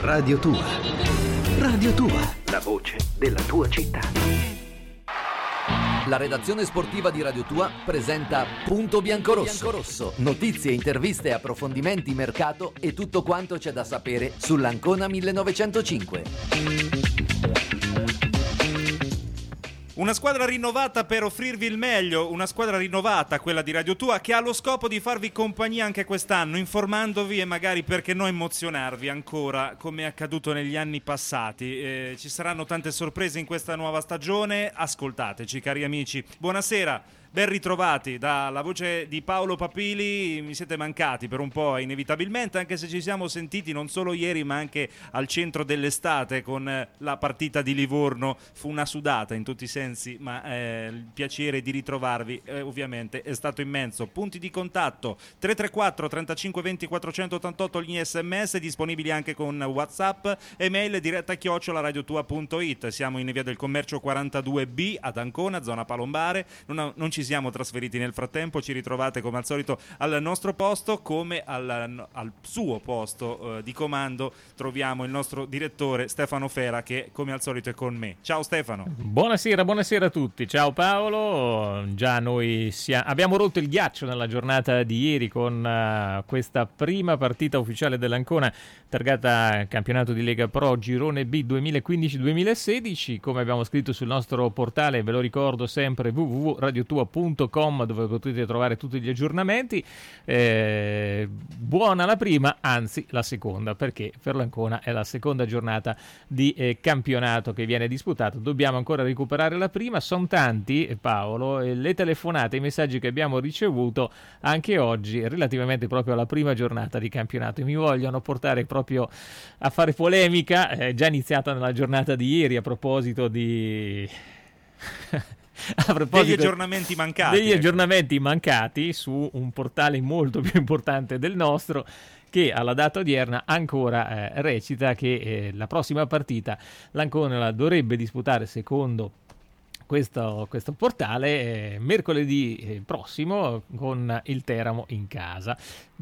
Radio Tua. Radio Tua, la voce della tua città. La redazione sportiva di Radio Tua presenta Punto Biancorosso. Notizie, interviste, approfondimenti, mercato e tutto quanto c'è da sapere sull'Ancona 1905. Una squadra rinnovata per offrirvi il meglio, una squadra rinnovata, quella di Radio Tua, che ha lo scopo di farvi compagnia anche quest'anno, informandovi e magari, perché no, emozionarvi ancora, come è accaduto negli anni passati. Ci saranno tante sorprese in questa nuova stagione, ascoltateci cari amici. Buonasera. Ben ritrovati dalla voce di Paolo Papili, mi siete mancati per un po' inevitabilmente, anche se ci siamo sentiti non solo ieri ma anche al centro dell'estate con la partita di Livorno. Fu una sudata in tutti i sensi, ma il piacere di ritrovarvi ovviamente è stato immenso. Punti di contatto 334 35 20 488 gli sms disponibili anche con WhatsApp, email diretta@radiotua.it. Siamo in via del Commercio 42B ad Ancona, zona Palombare. Non ci siamo trasferiti nel frattempo, ci ritrovate come al solito al nostro posto, come al suo posto di comando troviamo il nostro direttore Stefano Fera, che come al solito è con me. Ciao Stefano. Buonasera a tutti. Ciao Paolo. Già noi abbiamo rotto il ghiaccio nella giornata di ieri con questa prima partita ufficiale dell'Ancona targata campionato di Lega Pro Girone B 2015-2016, come abbiamo scritto sul nostro portale, ve lo ricordo sempre, www.radiotua.com, dove potete trovare tutti gli aggiornamenti. Buona la prima, anzi la seconda, perché per l'Ancona è la seconda giornata di campionato che viene disputato. Dobbiamo ancora recuperare la prima. Sono tanti, Paolo, le telefonate, i messaggi che abbiamo ricevuto anche oggi relativamente proprio alla prima giornata di campionato, e mi vogliono portare proprio a fare polemica, già iniziata nella giornata di ieri a proposito di degli aggiornamenti mancati su un portale molto più importante del nostro, che alla data odierna ancora recita che la prossima partita l'Ancona la dovrebbe disputare, secondo questo portale, mercoledì prossimo con il Teramo in casa,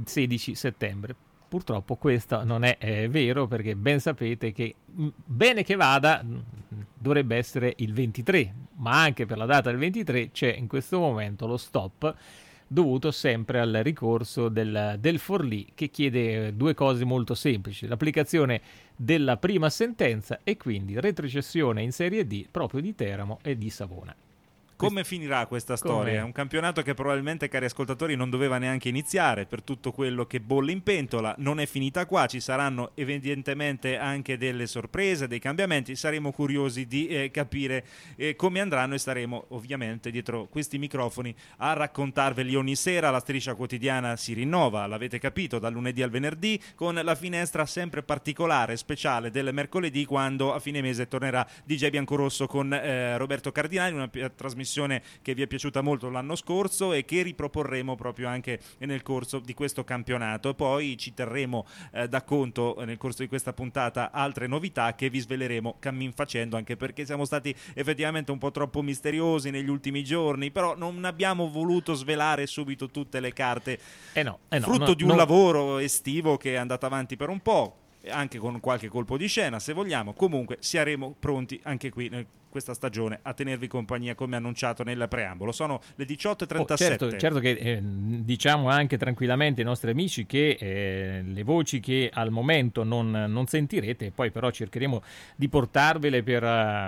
16 settembre. Purtroppo questo non è vero, perché ben sapete che bene che vada dovrebbe essere il 23, ma anche per la data del 23 c'è in questo momento lo stop dovuto sempre al ricorso del Forlì, che chiede due cose molto semplici: l'applicazione della prima sentenza e quindi retrocessione in Serie D proprio di Teramo e di Savona. Come finirà questa storia? È un campionato che probabilmente, cari ascoltatori, non doveva neanche iniziare per tutto quello che bolle in pentola. Non è finita qua, ci saranno evidentemente anche delle sorprese, dei cambiamenti. Saremo curiosi di capire come andranno, e staremo ovviamente dietro questi microfoni a raccontarveli ogni sera. La striscia quotidiana si rinnova, l'avete capito, dal lunedì al venerdì, con la finestra sempre particolare, speciale del mercoledì, quando a fine mese tornerà DJ Biancorosso con Roberto Cardinali, una trasmissione che vi è piaciuta molto l'anno scorso e che riproporremo proprio anche nel corso di questo campionato. E poi ci terremo da conto nel corso di questa puntata altre novità che vi sveleremo cammin facendo, anche perché siamo stati effettivamente un po' troppo misteriosi negli ultimi giorni, però non abbiamo voluto svelare subito tutte le carte, frutto di un lavoro estivo che è andato avanti per un po', anche con qualche colpo di scena se vogliamo. Comunque saremo pronti anche qui questa stagione a tenervi compagnia, come annunciato nel preambolo. Sono le 18:37. Certo che diciamo anche tranquillamente ai nostri amici che le voci che al momento non sentirete, poi però cercheremo di portarvele per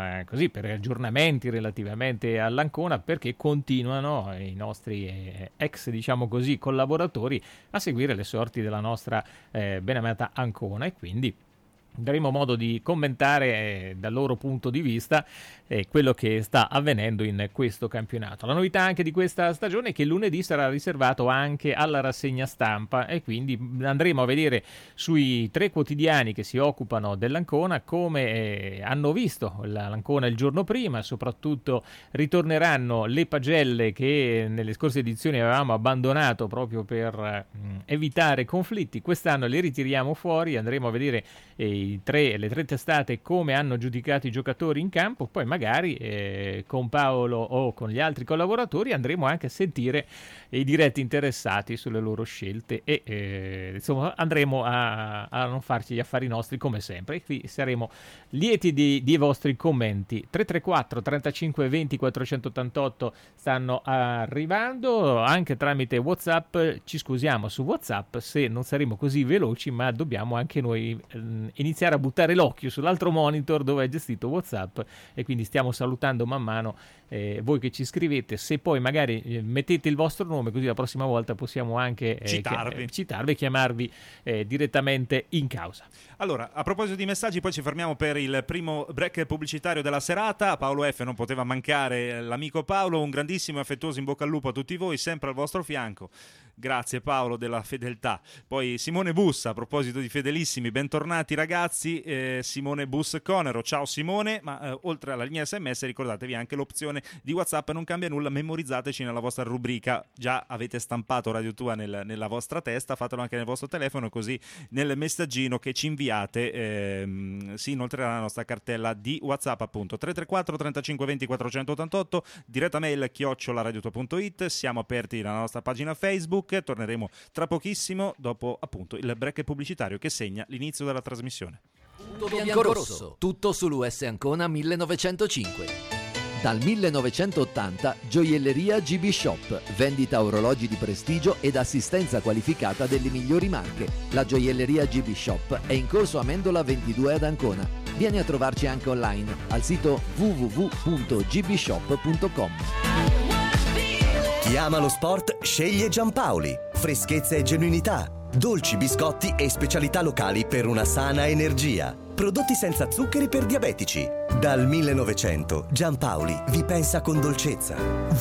aggiornamenti relativamente all'Ancona, perché continuano i nostri ex, diciamo così, collaboratori a seguire le sorti della nostra benamata Ancona, e quindi daremo modo di commentare dal loro punto di vista quello che sta avvenendo in questo campionato. La novità anche di questa stagione è che lunedì sarà riservato anche alla rassegna stampa, e quindi andremo a vedere sui 3 quotidiani che si occupano dell'Ancona come hanno visto l'Ancona il giorno prima. Soprattutto ritorneranno le pagelle che nelle scorse edizioni avevamo abbandonato proprio per evitare conflitti. Quest'anno le ritiriamo fuori, andremo a vedere i le tre testate come hanno giudicato i giocatori in campo, poi magari con Paolo o con gli altri collaboratori andremo anche a sentire i diretti interessati sulle loro scelte e insomma andremo a non farci gli affari nostri come sempre, e qui saremo lieti dei vostri commenti. 334 35 20 488 stanno arrivando anche tramite WhatsApp. Ci scusiamo su WhatsApp se non saremo così veloci, ma dobbiamo anche noi iniziare a buttare l'occhio sull'altro monitor dove è gestito WhatsApp, e quindi stiamo salutando man mano voi che ci scrivete. Se poi magari mettete il vostro nome, così la prossima volta possiamo anche citarvi e chiamarvi direttamente in causa. Allora, a proposito di messaggi, poi ci fermiamo per il primo break pubblicitario della serata. Paolo F non poteva mancare, l'amico Paolo. Un grandissimo e affettuoso in bocca al lupo a tutti voi, sempre al vostro fianco. Grazie Paolo della fedeltà. Poi Simone Bussa, a proposito di fedelissimi, bentornati ragazzi. Simone Bus Conero, ciao Simone. Ma oltre alla linea SMS ricordatevi anche l'opzione di WhatsApp, non cambia nulla, memorizzateci nella vostra rubrica. Già avete stampato Radio Tua nella vostra testa, fatelo anche nel vostro telefono, così nel messaggino che ci inviate si inoltrerà la nostra cartella di WhatsApp, appunto 334 35 20 488, diretta mail @radiotua.it. Siamo aperti nella nostra pagina Facebook. Torneremo tra pochissimo dopo appunto il break pubblicitario che segna l'inizio della trasmissione. Punto bianco-rosso, tutto sull'US Ancona 1905. Dal 1980 Gioielleria GB Shop, vendita orologi di prestigio ed assistenza qualificata delle migliori marche. La Gioielleria GB Shop è in corso Amendola 22 ad Ancona. Vieni a trovarci anche online al sito www.gbshop.com. Chi ama lo sport sceglie Giampaoli. Freschezza e genuinità, dolci, biscotti e specialità locali per una sana energia. Prodotti senza zuccheri per diabetici. Dal 1900 Giampaoli vi pensa con dolcezza.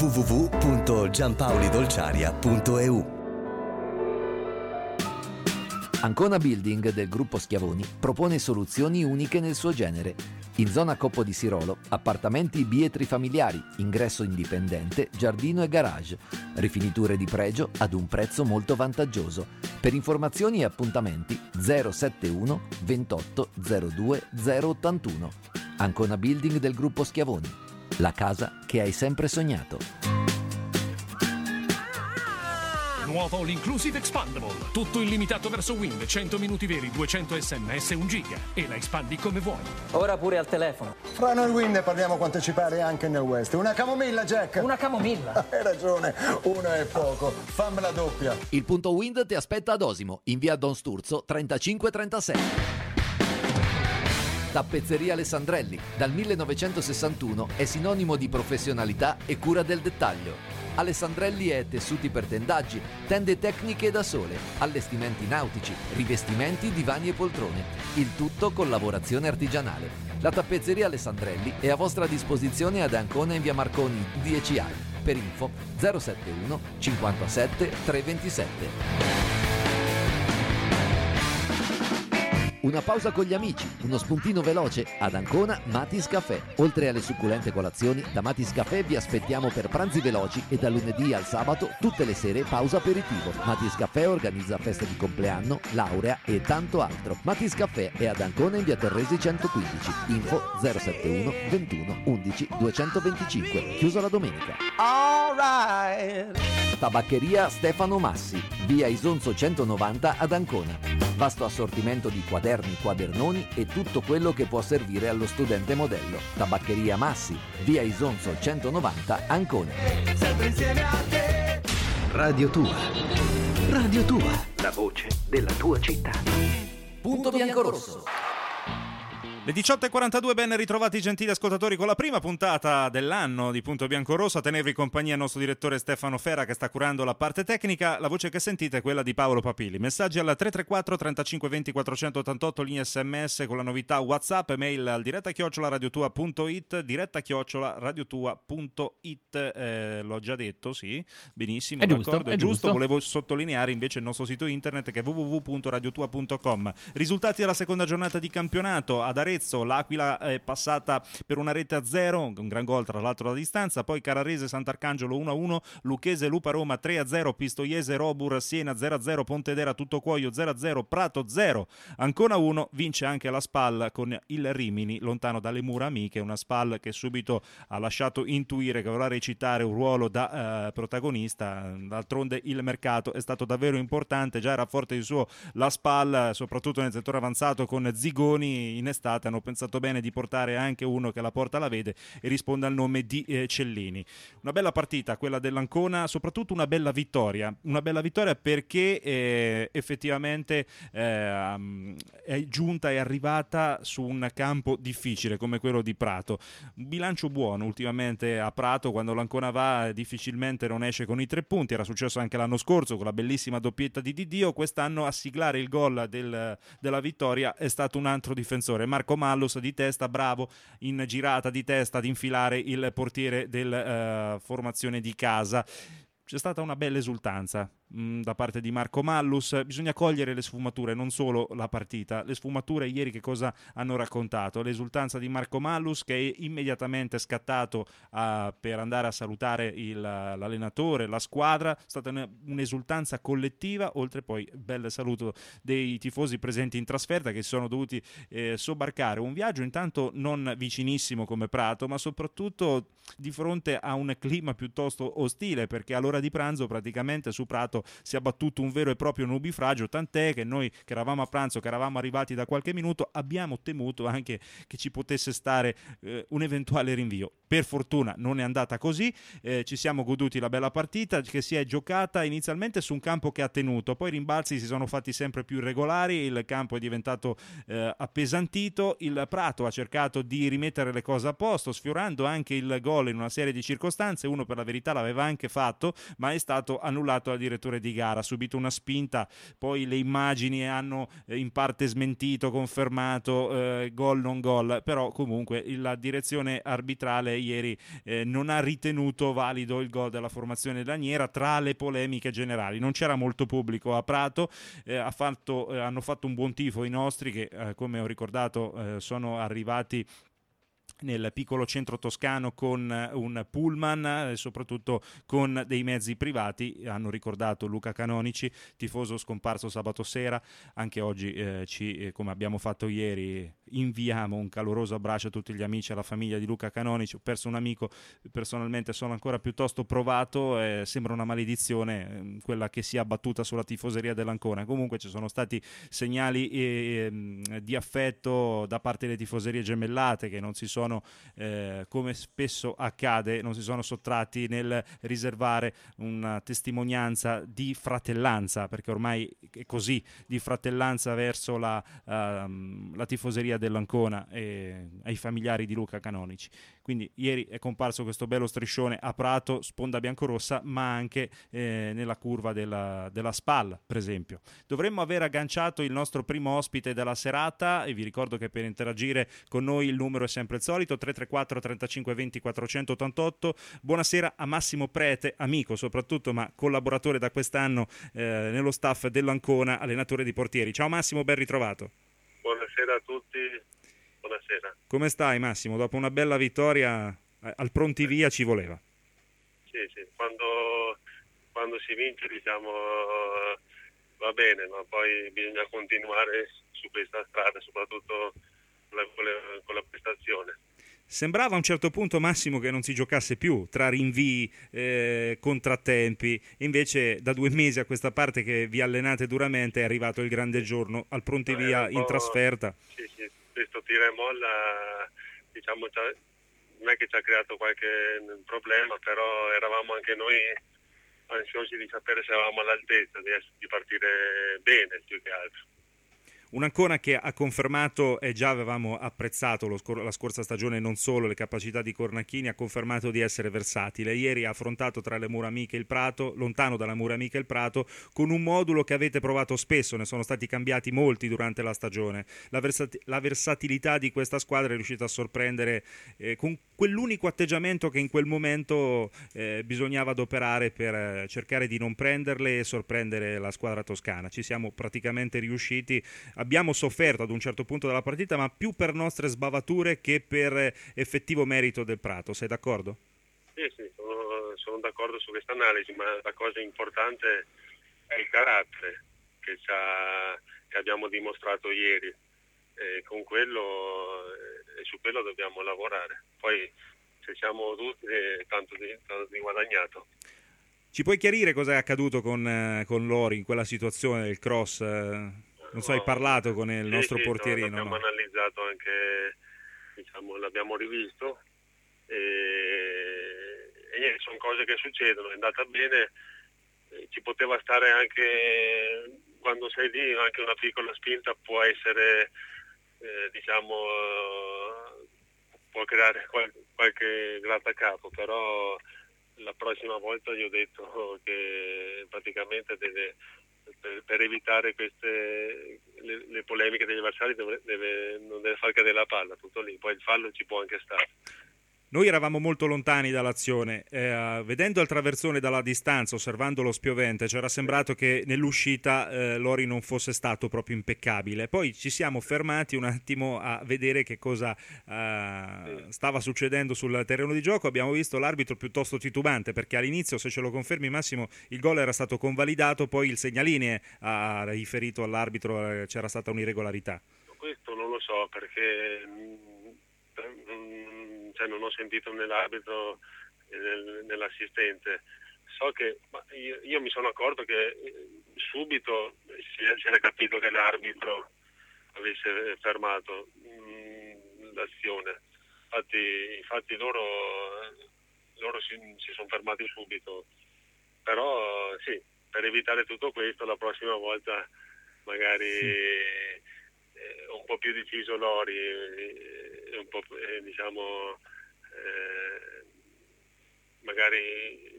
www.giampaolidolciaria.eu. Ancona Building del gruppo Schiavoni propone soluzioni uniche nel suo genere. In zona Coppo di Sirolo, appartamenti bietri-familiari, ingresso indipendente, giardino e garage. Rifiniture di pregio ad un prezzo molto vantaggioso. Per informazioni e appuntamenti 071 28 02 081. Ancona Building del gruppo Schiavoni. La casa che hai sempre sognato. Nuovo All Inclusive Expandable. Tutto illimitato verso Wind, 100 minuti veri, 200 sms, 1 giga. E la espandi come vuoi. Ora pure al telefono. Fra noi Wind parliamo quanto ci pare anche nel West. Una camomilla, Jack. Una camomilla. Hai ragione, una è poco. Fammela doppia. Il punto Wind ti aspetta ad Osimo, in via Don Sturzo 3537. Tappezzeria Alessandrelli, dal 1961 è sinonimo di professionalità e cura del dettaglio. Alessandrelli è tessuti per tendaggi, tende tecniche da sole, allestimenti nautici, rivestimenti, divani e poltrone. Il tutto con lavorazione artigianale. La tappezzeria Alessandrelli è a vostra disposizione ad Ancona in via Marconi 10A. Per info 071 57 327. Una pausa con gli amici, uno spuntino veloce ad Ancona Matis Café. Oltre alle succulente colazioni, da Matis Café vi aspettiamo per pranzi veloci e da lunedì al sabato tutte le sere pausa aperitivo. Matis Café organizza feste di compleanno, laurea e tanto altro. Matis Café è ad Ancona in via Torresi 115. Info 071 21 11 225. Chiuso la domenica. Tabaccheria Stefano Massi, via Isonzo 190 ad Ancona. Vasto assortimento di quaderni, quadernoni e tutto quello che può servire allo studente modello. Tabaccheria Massi, via Isonzo 190 Ancona. Sempre insieme a te. Radio Tua. Radio Tua. La voce della tua città. Punto bianco-rosso. Le 18.42, ben ritrovati gentili ascoltatori con la prima puntata dell'anno di Punto Bianco-Rosso. A tenervi compagnia il nostro direttore Stefano Fera che sta curando la parte tecnica. La voce che sentite è quella di Paolo Papilli. Messaggi alla 334 35 20 488, linea sms con la novità WhatsApp, mail al diretta@radiotua.it, diretta@radiotua.it. L'ho già detto, sì, benissimo, è d'accordo, è giusto. giusto. Volevo sottolineare invece il nostro sito internet che è www.radiotua.com. Risultati della seconda giornata di campionato. Ad Arezzo Arezzo, l'Aquila è passata per una rete a 0, un gran gol tra l'altro da distanza, poi Carrarese Sant'Arcangelo 1-1, Lucchese Lupa Roma 3-0, Pistoiese Robur Siena 0-0, Pontedera Tuttocuoio 0-0, Prato 0, Ancona 1, vince anche la SPAL con il Rimini lontano dalle mura amiche, una SPAL che subito ha lasciato intuire che vorrà recitare un ruolo da protagonista. D'altronde il mercato è stato davvero importante, già era forte di suo la SPAL, soprattutto nel settore avanzato con Zigoni. In estate hanno pensato bene di portare anche uno che la porta la vede e risponde al nome di Cellini. Una bella partita quella dell'Ancona, soprattutto una bella vittoria perché effettivamente è giunta, è arrivata su un campo difficile come quello di Prato. Un bilancio buono ultimamente a Prato, quando l'Ancona va difficilmente non esce con i 3 punti, era successo anche l'anno scorso con la bellissima doppietta di Didio. Quest'anno a siglare il gol della vittoria è stato un altro difensore, Marco Mallus, di testa, bravo in girata di testa ad infilare il portiere della formazione di casa. C'è stata una bella esultanza da parte di Marco Mallus. Bisogna cogliere le sfumature, non solo la partita. Le sfumature ieri che cosa hanno raccontato? L'esultanza di Marco Mallus, che è immediatamente scattato per andare a salutare l'allenatore, la squadra. È stata un'esultanza collettiva, oltre poi bel saluto dei tifosi presenti in trasferta che si sono dovuti sobbarcare un viaggio intanto non vicinissimo come Prato, ma soprattutto di fronte a un clima piuttosto ostile, perché all'ora di pranzo praticamente su Prato si è abbattuto un vero e proprio nubifragio, tant'è che noi che eravamo a pranzo, che eravamo arrivati da qualche minuto, abbiamo temuto anche che ci potesse stare un eventuale rinvio. Per fortuna non è andata così, ci siamo goduti la bella partita che si è giocata inizialmente su un campo che ha tenuto, poi i rimbalzi si sono fatti sempre più irregolari, il campo è diventato appesantito, il Prato ha cercato di rimettere le cose a posto, sfiorando anche il gol in una serie di circostanze. Uno per la verità l'aveva anche fatto, ma è stato annullato dal direttore di gara, ha subito una spinta, poi le immagini hanno in parte smentito, confermato gol non gol, però comunque la direzione arbitrale ieri non ha ritenuto valido il gol della formazione laniera. Tra le polemiche generali non c'era molto pubblico a Prato, hanno fatto un buon tifo i nostri che come ho ricordato sono arrivati nel piccolo centro toscano con un pullman e soprattutto con dei mezzi privati. Hanno ricordato Luca Canonici, tifoso scomparso sabato sera. Anche oggi come abbiamo fatto ieri, inviamo un caloroso abbraccio a tutti gli amici e alla famiglia di Luca Canonici. Ho perso un amico, personalmente sono ancora piuttosto provato, sembra una maledizione quella che si è abbattuta sulla tifoseria dell'Ancona. Comunque ci sono stati segnali di affetto da parte delle tifoserie gemellate che non si sono come spesso accade, non si sono sottratti nel riservare una testimonianza di fratellanza, perché ormai è così, di fratellanza verso la tifoseria dell'Ancona e ai familiari di Luca Canonici. Quindi ieri è comparso questo bello striscione a Prato, sponda biancorossa, ma anche nella curva della SPAL, per esempio. Dovremmo aver agganciato il nostro primo ospite della serata e vi ricordo che per interagire con noi il numero è sempre il solito, 334 35 20 488. Buonasera a Massimo Prete, amico soprattutto, ma collaboratore da quest'anno nello staff dell'Ancona, allenatore di portieri. Ciao Massimo, ben ritrovato. Buonasera a tutti, buonasera. Come stai Massimo? Dopo una bella vittoria al pronti via ci voleva. Sì, quando si vince diciamo va bene, ma poi bisogna continuare su questa strada, soprattutto con la prestazione. Sembrava a un certo punto, Massimo, che non si giocasse più, tra rinvii, contrattempi. Invece da 2 mesi a questa parte che vi allenate duramente è arrivato il grande giorno al pronti via in trasferta. Sì, questo tira e molla diciamo non è che ci ha creato qualche problema, però eravamo anche noi ansiosi di sapere se eravamo all'altezza di partire bene più che altro. Un'Ancona che ha confermato, e già avevamo apprezzato la scorsa stagione non solo le capacità di Cornacchini, ha confermato di essere versatile. Ieri ha affrontato tra le mura amiche il Prato, lontano dalle mura amiche il Prato, con un modulo che avete provato spesso, ne sono stati cambiati molti durante la stagione. La versatilità di questa squadra è riuscita a sorprendere con quell'unico atteggiamento che in quel momento bisognava adoperare per cercare di non prenderle e sorprendere la squadra toscana. Ci siamo praticamente riusciti. abbiamo sofferto ad un certo punto della partita, ma più per nostre sbavature che per effettivo merito del Prato. Sei d'accordo? Sì, sono d'accordo su questa analisi, ma la cosa importante è il carattere che abbiamo dimostrato ieri. Con quello e su quello dobbiamo lavorare. Poi se siamo tutti tanto di guadagnato. Ci puoi chiarire cosa è accaduto con Lori in quella situazione del cross? Non so, hai parlato con il nostro portierino? L'abbiamo analizzato anche, l'abbiamo rivisto e sono cose che succedono. È andata bene, ci poteva stare anche quando sei lì, anche una piccola spinta può essere può creare qualche grattacapo, però la prossima volta gli ho detto che praticamente per evitare le polemiche degli avversari non deve far cadere la palla, tutto lì, poi il fallo ci può anche stare. Noi eravamo molto lontani dall'azione, vedendo il traversone dalla distanza, osservando lo spiovente, ci era sembrato che nell'uscita Lori non fosse stato proprio impeccabile. Poi ci siamo fermati un attimo a vedere che cosa stava succedendo sul terreno di gioco. Abbiamo visto l'arbitro piuttosto titubante, perché all'inizio, se ce lo confermi Massimo, il gol era stato convalidato, poi il segnaline ha riferito all'arbitro c'era stata un'irregolarità. Questo non lo so, perché non ho sentito nell'arbitro e nell'assistente. So che io mi sono accorto che subito si era capito che l'arbitro avesse fermato l'azione. Infatti loro si sono fermati subito. Però sì, per evitare tutto questo la prossima volta magari un po' più deciso Lori, un po' magari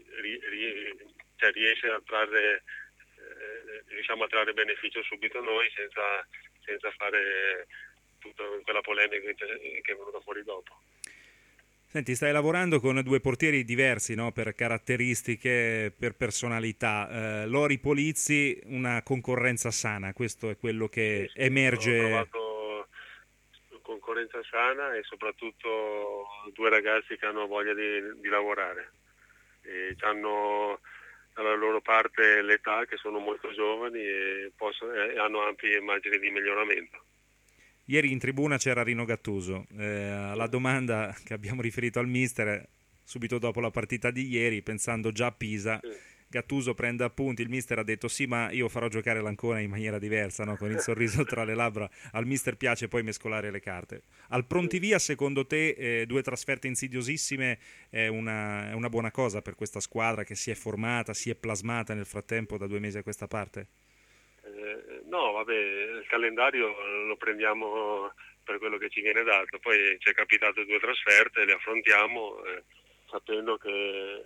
riesce a trarre a trarre beneficio subito noi senza fare tutta quella polemica che è venuta fuori dopo. Senti, stai lavorando con due portieri diversi, no? Per caratteristiche, per personalità. Lori Polizzi, una concorrenza sana, questo è quello che emerge. Ho trovato concorrenza sana e soprattutto due ragazzi che hanno voglia di lavorare. E hanno dalla loro parte l'età, che sono molto giovani e hanno ampie immagini di miglioramento. Ieri in tribuna c'era Rino Gattuso, alla domanda che abbiamo riferito al mister subito dopo la partita di ieri, pensando già a Pisa, Gattuso prende appunti, il mister ha detto sì, ma io farò giocare l'Ancona in maniera diversa, no? Con il sorriso tra le labbra. Al mister piace poi mescolare le carte. Al prontivia, secondo te, due trasferte insidiosissime è una buona cosa per questa squadra che si è formata, si è plasmata nel frattempo da 2 mesi a questa parte? No, vabbè, il calendario lo prendiamo per quello che ci viene dato, poi ci è capitato 2 trasferte, le affrontiamo sapendo che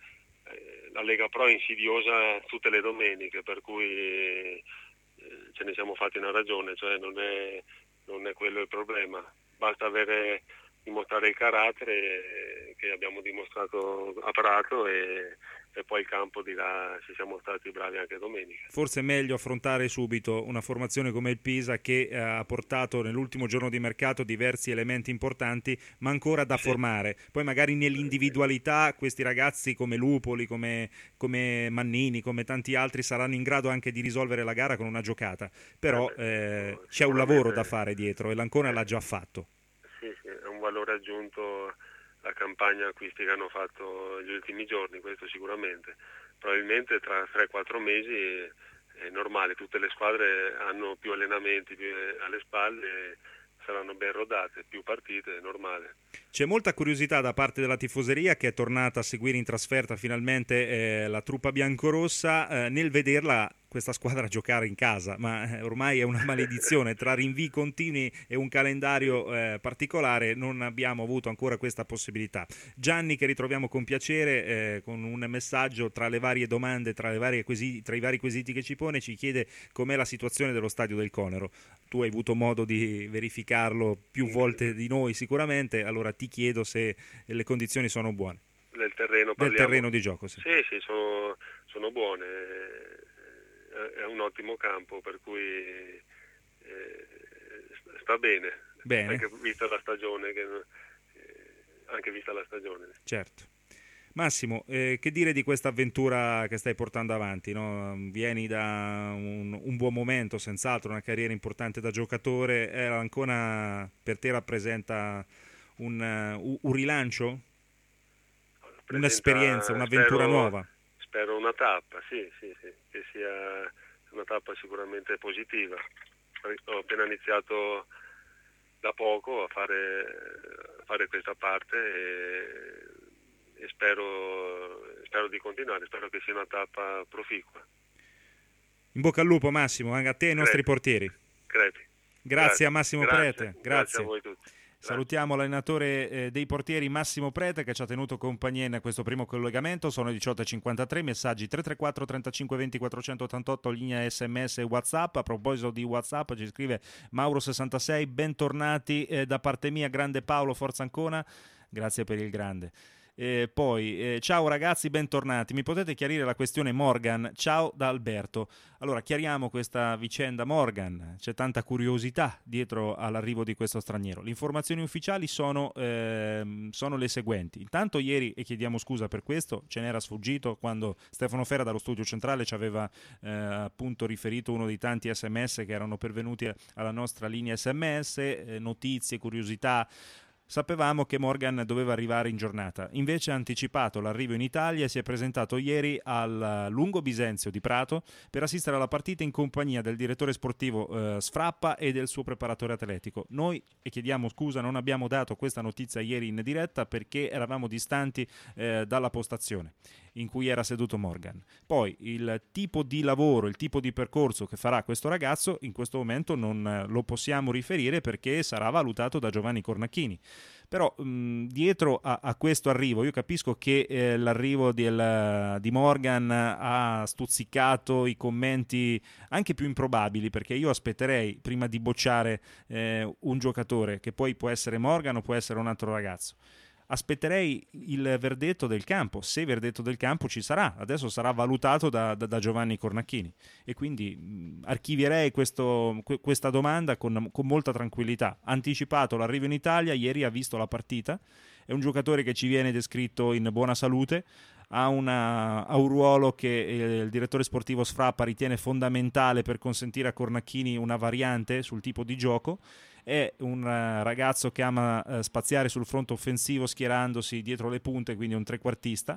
la Lega Pro è insidiosa tutte le domeniche, per cui ce ne siamo fatti una ragione, cioè non è quello il problema, basta dimostrare il carattere che abbiamo dimostrato a Prato e poi il campo dirà se siamo stati bravi anche domenica. Forse è meglio affrontare subito una formazione come il Pisa che ha portato nell'ultimo giorno di mercato diversi elementi importanti, ma ancora da formare. Poi magari nell'individualità questi ragazzi come Lupoli, come Mannini, come tanti altri saranno in grado anche di risolvere la gara con una giocata. Però c'è un lavoro da fare dietro e l'Ancona l'ha già fatto. Sì, è un valore aggiunto la campagna acquisti che hanno fatto gli ultimi giorni, questo sicuramente. Probabilmente tra 3-4 mesi è normale, tutte le squadre hanno più allenamenti alle spalle, saranno ben rodate, più partite, è normale. C'è molta curiosità da parte della tifoseria che è tornata a seguire in trasferta finalmente la truppa biancorossa nel vederla questa squadra giocare in casa, ma ormai è una maledizione, tra rinvii continui e un calendario particolare non abbiamo avuto ancora questa possibilità. Gianni, che ritroviamo con piacere, con un messaggio tra le varie domande, tra i vari quesiti che ci pone, ci chiede com'è la situazione dello stadio del Conero. Tu hai avuto modo di verificarlo più volte di noi sicuramente, allora ti chiedo se le condizioni sono buone. Del terreno di gioco, sì. Sì, sono buone. È un ottimo campo, per cui sta bene. Anche vista la stagione, Certo. Massimo, che dire di questa avventura che stai portando avanti, no? Vieni da un buon momento, senz'altro, una carriera importante da giocatore. Ancora per te rappresenta un rilancio? Un'esperienza, un'avventura nuova? Spero una tappa, sì, che sia una tappa sicuramente positiva. Ho appena iniziato da poco a fare questa parte e spero di continuare, spero che sia una tappa proficua. In bocca al lupo Massimo, anche a te e ai nostri portieri. Crepi. Grazie a Massimo Prete. Grazie a voi tutti. Salutiamo l'allenatore dei portieri Massimo Prete che ci ha tenuto compagnia in questo primo collegamento. Sono 18.53, messaggi 334 35 20 488, linea SMS e WhatsApp. A proposito di WhatsApp ci scrive Mauro66, bentornati da parte mia, grande Paolo, forza Ancona. Grazie per il grande. Poi ciao ragazzi, bentornati. Mi potete chiarire la questione Morgan? Ciao da Alberto. Allora chiariamo questa vicenda Morgan. C'è tanta curiosità dietro all'arrivo di questo straniero. Le informazioni ufficiali sono le seguenti. Intanto ieri, e chiediamo scusa per questo, ce n'era sfuggito quando Stefano Ferra dallo studio centrale ci aveva appunto riferito uno dei tanti SMS che erano pervenuti alla nostra linea SMS, notizie, curiosità. Sapevamo che Morgan doveva arrivare in giornata, invece ha anticipato l'arrivo in Italia e si è presentato ieri al Lungo Bisenzio di Prato per assistere alla partita in compagnia del direttore sportivo Sfrappa e del suo preparatore atletico. Noi, e chiediamo scusa, non abbiamo dato questa notizia ieri in diretta perché eravamo distanti dalla postazione in cui era seduto Morgan. Poi il tipo di lavoro, il tipo di percorso che farà questo ragazzo in questo momento non lo possiamo riferire perché sarà valutato da Giovanni Cornacchini. Però dietro a questo arrivo, io capisco che l'arrivo di Morgan ha stuzzicato i commenti anche più improbabili, perché io aspetterei prima di bocciare un giocatore che poi può essere Morgan o può essere un altro ragazzo. Aspetterei il verdetto del campo, se verdetto del campo ci sarà, adesso sarà valutato da Giovanni Cornacchini e quindi archivierei questa domanda con molta tranquillità. Anticipato l'arrivo in Italia, ieri ha visto la partita, è un giocatore che ci viene descritto in buona salute, ha un ruolo che il direttore sportivo Sfrappa ritiene fondamentale per consentire a Cornacchini una variante sul tipo di gioco. È un ragazzo che ama spaziare sul fronte offensivo schierandosi dietro le punte, quindi un trequartista.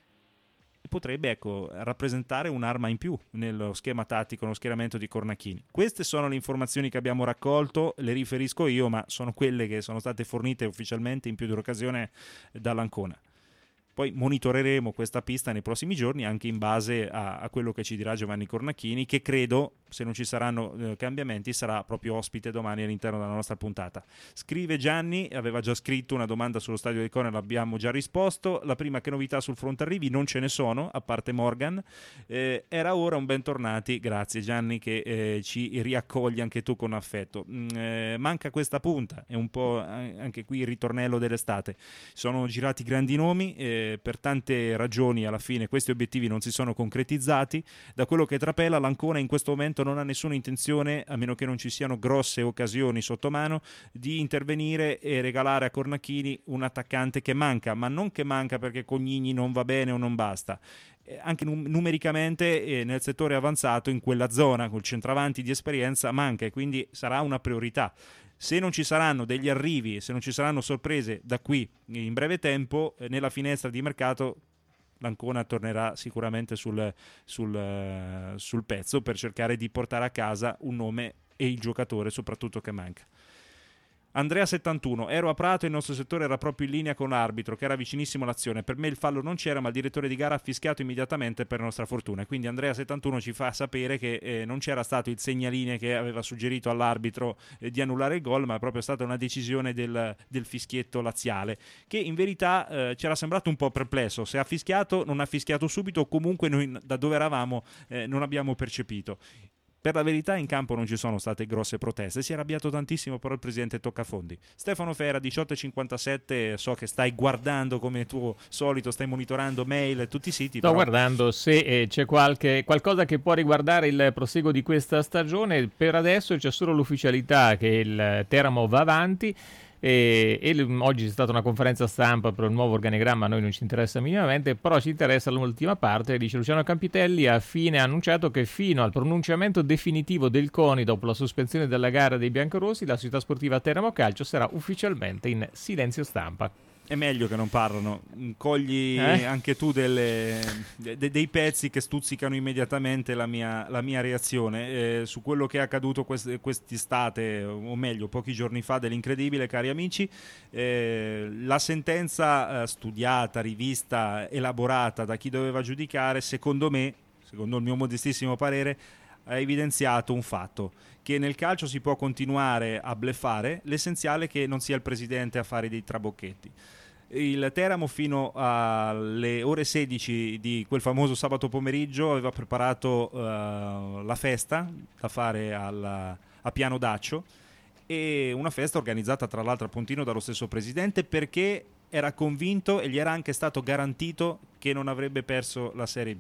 Potrebbe rappresentare un'arma in più nello schema tattico, nello schieramento di Cornacchini. Queste sono le informazioni che abbiamo raccolto, le riferisco io, ma sono quelle che sono state fornite ufficialmente in più di un'occasione dall'Ancona. Poi monitoreremo questa pista nei prossimi giorni anche in base a quello che ci dirà Giovanni Cornacchini, che credo, se non ci saranno cambiamenti, sarà proprio ospite domani all'interno della nostra puntata. Scrive Gianni, aveva già scritto una domanda sullo stadio di Cone, l'abbiamo già risposto. La prima, che novità sul fronte arrivi? Non ce ne sono, a parte Morgan. Era ora un bentornati, grazie Gianni che ci riaccogli anche tu con affetto. Manca questa punta, è un po' anche qui il ritornello dell'estate. Sono girati grandi nomi, per tante ragioni alla fine questi obiettivi non si sono concretizzati. Da quello che trapela, l'Ancona in questo momento non ha nessuna intenzione, a meno che non ci siano grosse occasioni sotto mano, di intervenire e regalare a Cornacchini un attaccante che manca, ma non che manca perché Cognini non va bene o non basta. Anche numericamente nel settore avanzato, in quella zona col centravanti di esperienza, manca, e quindi sarà una priorità. Se non ci saranno degli arrivi, se non ci saranno sorprese da qui in breve tempo, nella finestra di mercato l'Ancona tornerà sicuramente sul pezzo per cercare di portare a casa un nome e il giocatore soprattutto che manca. Andrea 71, ero a Prato e il nostro settore era proprio in linea con l'arbitro che era vicinissimo all'azione. Per me il fallo non c'era, ma il direttore di gara ha fischiato immediatamente per nostra fortuna. Quindi Andrea 71 ci fa sapere che non c'era stato il segnaline che aveva suggerito all'arbitro di annullare il gol, ma è proprio stata una decisione del fischietto laziale, che in verità c'era sembrato un po' perplesso. Se ha fischiato, non ha fischiato subito, o comunque noi da dove eravamo non abbiamo percepito. Per la verità in campo non ci sono state grosse proteste, si è arrabbiato tantissimo però il presidente Toccafondi. Stefano Fera, 18:57, so che stai guardando come tuo solito, stai monitorando mail e tutti i siti. Sto guardando se c'è qualcosa che può riguardare il proseguo di questa stagione. Per adesso c'è solo l'ufficialità che il Teramo va avanti. Oggi c'è stata una conferenza stampa per il nuovo organigramma, a noi non ci interessa minimamente, però ci interessa l'ultima parte. Dice Luciano Campitelli, ha annunciato che fino al pronunciamento definitivo del CONI dopo la sospensione della gara dei biancorossi, la società sportiva Teramo Calcio sarà ufficialmente in silenzio stampa. È meglio che non parlano, cogli anche tu dei pezzi che stuzzicano immediatamente la mia reazione su quello che è accaduto quest'estate, o meglio pochi giorni fa, dell'incredibile, cari amici. La sentenza studiata, rivista, elaborata da chi doveva giudicare, secondo il mio modestissimo parere, ha evidenziato un fatto: che nel calcio si può continuare a bluffare, l'essenziale è che non sia il presidente a fare dei trabocchetti. Il Teramo fino alle ore 16 di quel famoso sabato pomeriggio aveva preparato la festa da fare a Piano Daccio, e una festa organizzata tra l'altro a Pontino dallo stesso presidente, perché era convinto e gli era anche stato garantito che non avrebbe perso la Serie B.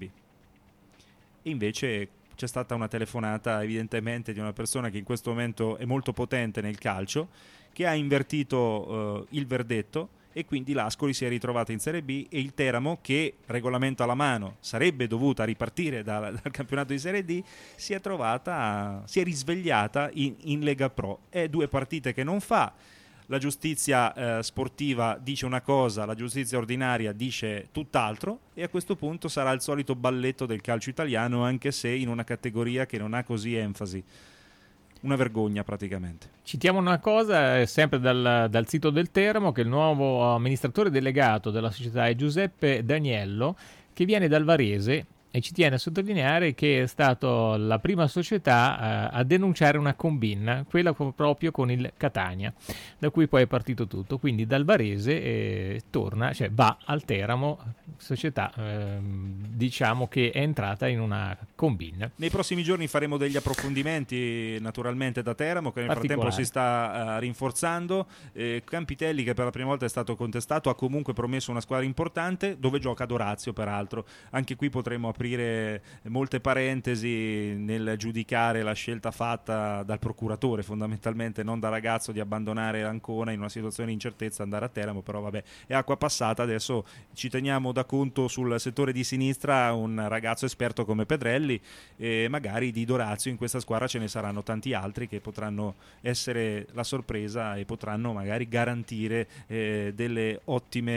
E invece c'è stata una telefonata evidentemente di una persona che in questo momento è molto potente nel calcio, che ha invertito il verdetto, e quindi l'Ascoli si è ritrovata in Serie B, e il Teramo, che regolamento alla mano sarebbe dovuta ripartire dal campionato di Serie D, si è risvegliata in Lega Pro. È 2 partite che non fa. La giustizia sportiva dice una cosa, la giustizia ordinaria dice tutt'altro, e a questo punto sarà il solito balletto del calcio italiano, anche se in una categoria che non ha così enfasi. Una vergogna praticamente. Citiamo una cosa, sempre dal sito del Teramo, che il nuovo amministratore delegato della società è Giuseppe Daniello, che viene dal Varese, e ci tiene a sottolineare che è stata la prima società a denunciare una combin, quella proprio con il Catania, da cui poi è partito tutto. Quindi dal Varese va al Teramo, società diciamo che è entrata in una combin. Nei prossimi giorni faremo degli approfondimenti naturalmente da Teramo, che nel frattempo si sta rinforzando. Campitelli, che per la prima volta è stato contestato, ha comunque promesso una squadra importante, dove gioca Dorazio peraltro. Anche qui potremo aprire molte parentesi nel giudicare la scelta fatta dal procuratore, fondamentalmente non da ragazzo, di abbandonare Ancona in una situazione di incertezza, andare a Teramo. Però vabbè, è acqua passata. Adesso ci teniamo da conto sul settore di sinistra un ragazzo esperto come Pedrelli, e magari di Dorazio in questa squadra ce ne saranno tanti altri che potranno essere la sorpresa e potranno magari garantire delle ottime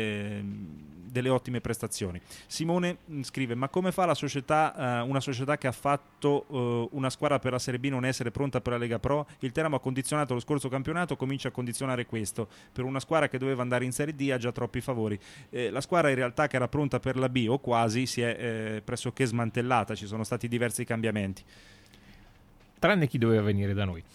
prestazioni. Simone scrive: ma come fa la società, una società che ha fatto una squadra per la Serie B, non essere pronta per la Lega Pro? Il Teramo ha condizionato lo scorso campionato, comincia a condizionare questo. Per una squadra che doveva andare in Serie D ha già troppi favori. La squadra in realtà, che era pronta per la B o quasi, si è pressoché smantellata, ci sono stati diversi cambiamenti. Tranne chi doveva venire da noi.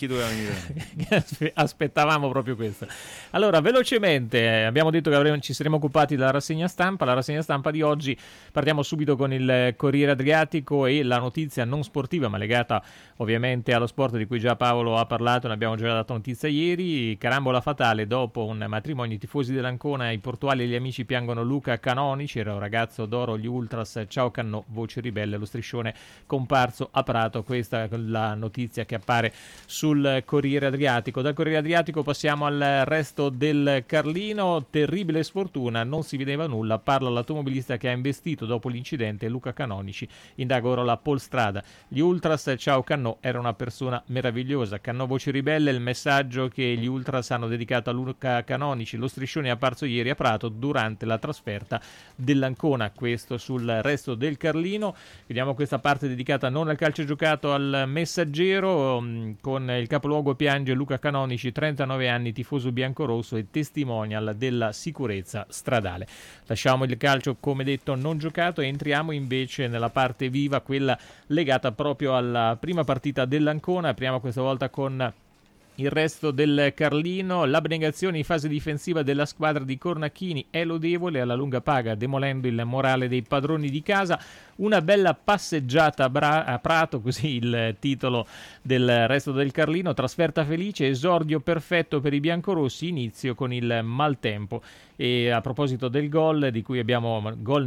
Aspettavamo proprio questo. Allora, velocemente, abbiamo detto che ci saremmo occupati della rassegna stampa. La rassegna stampa di oggi, partiamo subito con il Corriere Adriatico e la notizia non sportiva, ma legata ovviamente allo sport, di cui già Paolo ha parlato, ne abbiamo già dato notizia ieri. Carambola fatale dopo un matrimonio, i tifosi dell'Ancona, i portuali e gli amici piangono Luca Canonici, era un ragazzo d'oro, gli Ultras, ciao Cannò, voce ribelle, lo striscione comparso a Prato. Questa la notizia che appare sul Corriere Adriatico. Dal Corriere Adriatico passiamo al Resto del Carlino. Terribile sfortuna, non si vedeva nulla, parla l'automobilista che ha investito dopo l'incidente Luca Canonici, indaga ora la Polstrada. Gli Ultras, ciao Cannò, era una persona meravigliosa. Cannò voce ribelle, il messaggio che gli Ultras hanno dedicato a Luca Canonici. Lo striscione è apparso ieri a Prato durante la trasferta dell'Ancona. Questo sul Resto del Carlino. Vediamo questa parte dedicata non al calcio giocato, al Messaggero, con il capoluogo piange Luca Canonici, 39 anni, tifoso biancorosso e testimonial della sicurezza stradale. Lasciamo il calcio, come detto, non giocato e entriamo invece nella parte viva, quella legata proprio alla prima partita dell'Ancona. Apriamo questa volta con il Resto del Carlino. L'abnegazione in fase difensiva della squadra di Cornacchini è lodevole, alla lunga paga, demolendo il morale dei padroni di casa. una bella passeggiata a Prato, così il titolo del Resto del Carlino. Trasferta felice, esordio perfetto per i biancorossi, inizio con il maltempo. E a proposito del gol di cui abbiamo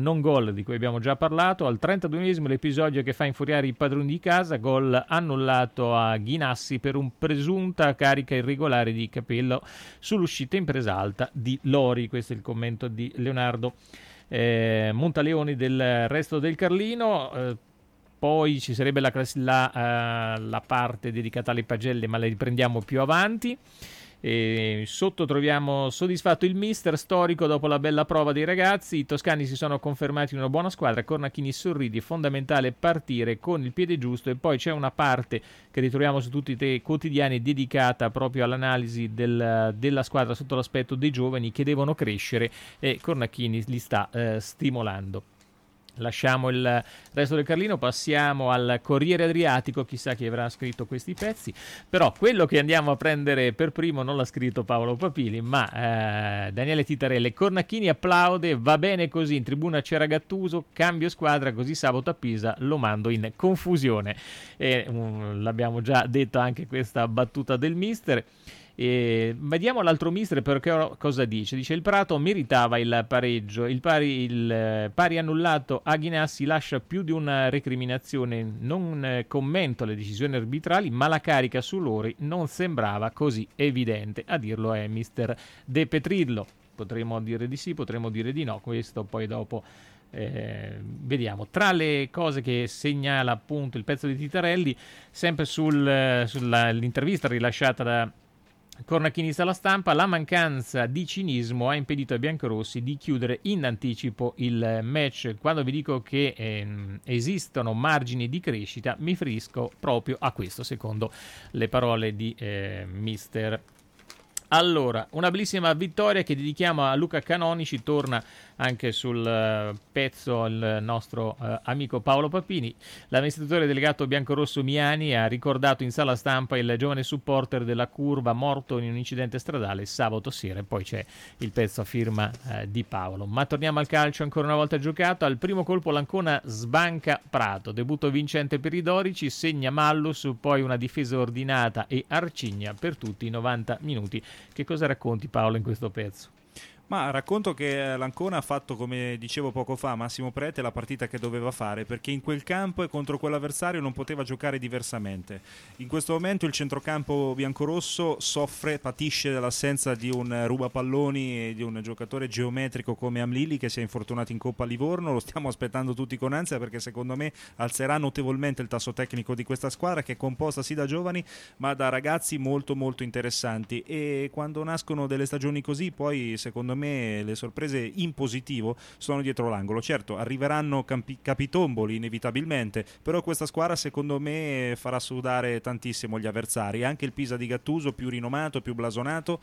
già parlato, al 32esimo l'episodio che fa infuriare i padroni di casa, gol annullato a Ghinassi per un presunta carica irregolare di Capello sull'uscita in presa alta di Lori. Questo è il commento di Leonardo Montaleoni del Resto del Carlino. Poi ci sarebbe la parte dedicata alle pagelle, ma la riprendiamo più avanti. E sotto troviamo soddisfatto il mister storico dopo la bella prova dei ragazzi. I toscani si sono confermati una buona squadra. Cornacchini sorridi, è fondamentale partire con il piede giusto. E poi c'è una parte che ritroviamo su tutti i quotidiani dedicata proprio all'analisi della squadra sotto l'aspetto dei giovani che devono crescere, e Cornacchini li sta stimolando. Lasciamo il Resto del Carlino, passiamo al Corriere Adriatico, chissà chi avrà scritto questi pezzi, però quello che andiamo a prendere per primo non l'ha scritto Paolo Papili, ma Daniele Titarelle. Cornacchini applaude, va bene così, in tribuna c'era Gattuso, cambio squadra, così sabato a Pisa lo mando in confusione. L'abbiamo già detto anche questa battuta del mister. Vediamo l'altro mister perché cosa dice. Dice: il Prato meritava il pareggio, il pari annullato a Ghinassi lascia più di una recriminazione. Non commento le decisioni arbitrali, ma la carica su Lori non sembrava così evidente. A dirlo è mister De Petrillo. Potremmo dire di sì, potremmo dire di no, questo poi dopo vediamo. Tra le cose che segnala appunto il pezzo di Titarelli, sempre sull'intervista rilasciata da Cornacchini alla Stampa, la mancanza di cinismo ha impedito ai biancorossi di chiudere in anticipo il match. Quando vi dico che esistono margini di crescita, mi riferisco proprio a questo, secondo le parole di mister. Allora, una bellissima vittoria che dedichiamo a Luca Canonici, torna anche sul pezzo il nostro amico Paolo Papini. L'amministratore delegato biancorosso Miani ha ricordato in sala stampa il giovane supporter della Curva morto in un incidente stradale sabato sera, e poi c'è il pezzo a firma di Paolo. Ma torniamo al calcio, ancora una volta giocato. Al primo colpo l'Ancona sbanca Prato, debutto vincente per i dorici, segna Mallus, poi una difesa ordinata e Arcigna per tutti i 90 minuti. Che cosa racconti, Paolo, in questo pezzo? Ma racconto che l'Ancona ha fatto, come dicevo poco fa, Massimo Prete, la partita che doveva fare, perché in quel campo e contro quell'avversario non poteva giocare diversamente. In questo momento il centrocampo biancorosso patisce dell'assenza di un rubapalloni e di un giocatore geometrico come Amlili, che si è infortunato in Coppa a Livorno. Lo stiamo aspettando tutti con ansia, perché secondo me alzerà notevolmente il tasso tecnico di questa squadra, che è composta sì da giovani ma da ragazzi molto molto interessanti, e quando nascono delle stagioni così poi secondo me le sorprese in positivo sono dietro l'angolo. Certo, arriveranno capitomboli inevitabilmente, però questa squadra secondo me farà sudare tantissimo gli avversari, anche il Pisa di Gattuso, più rinomato, più blasonato,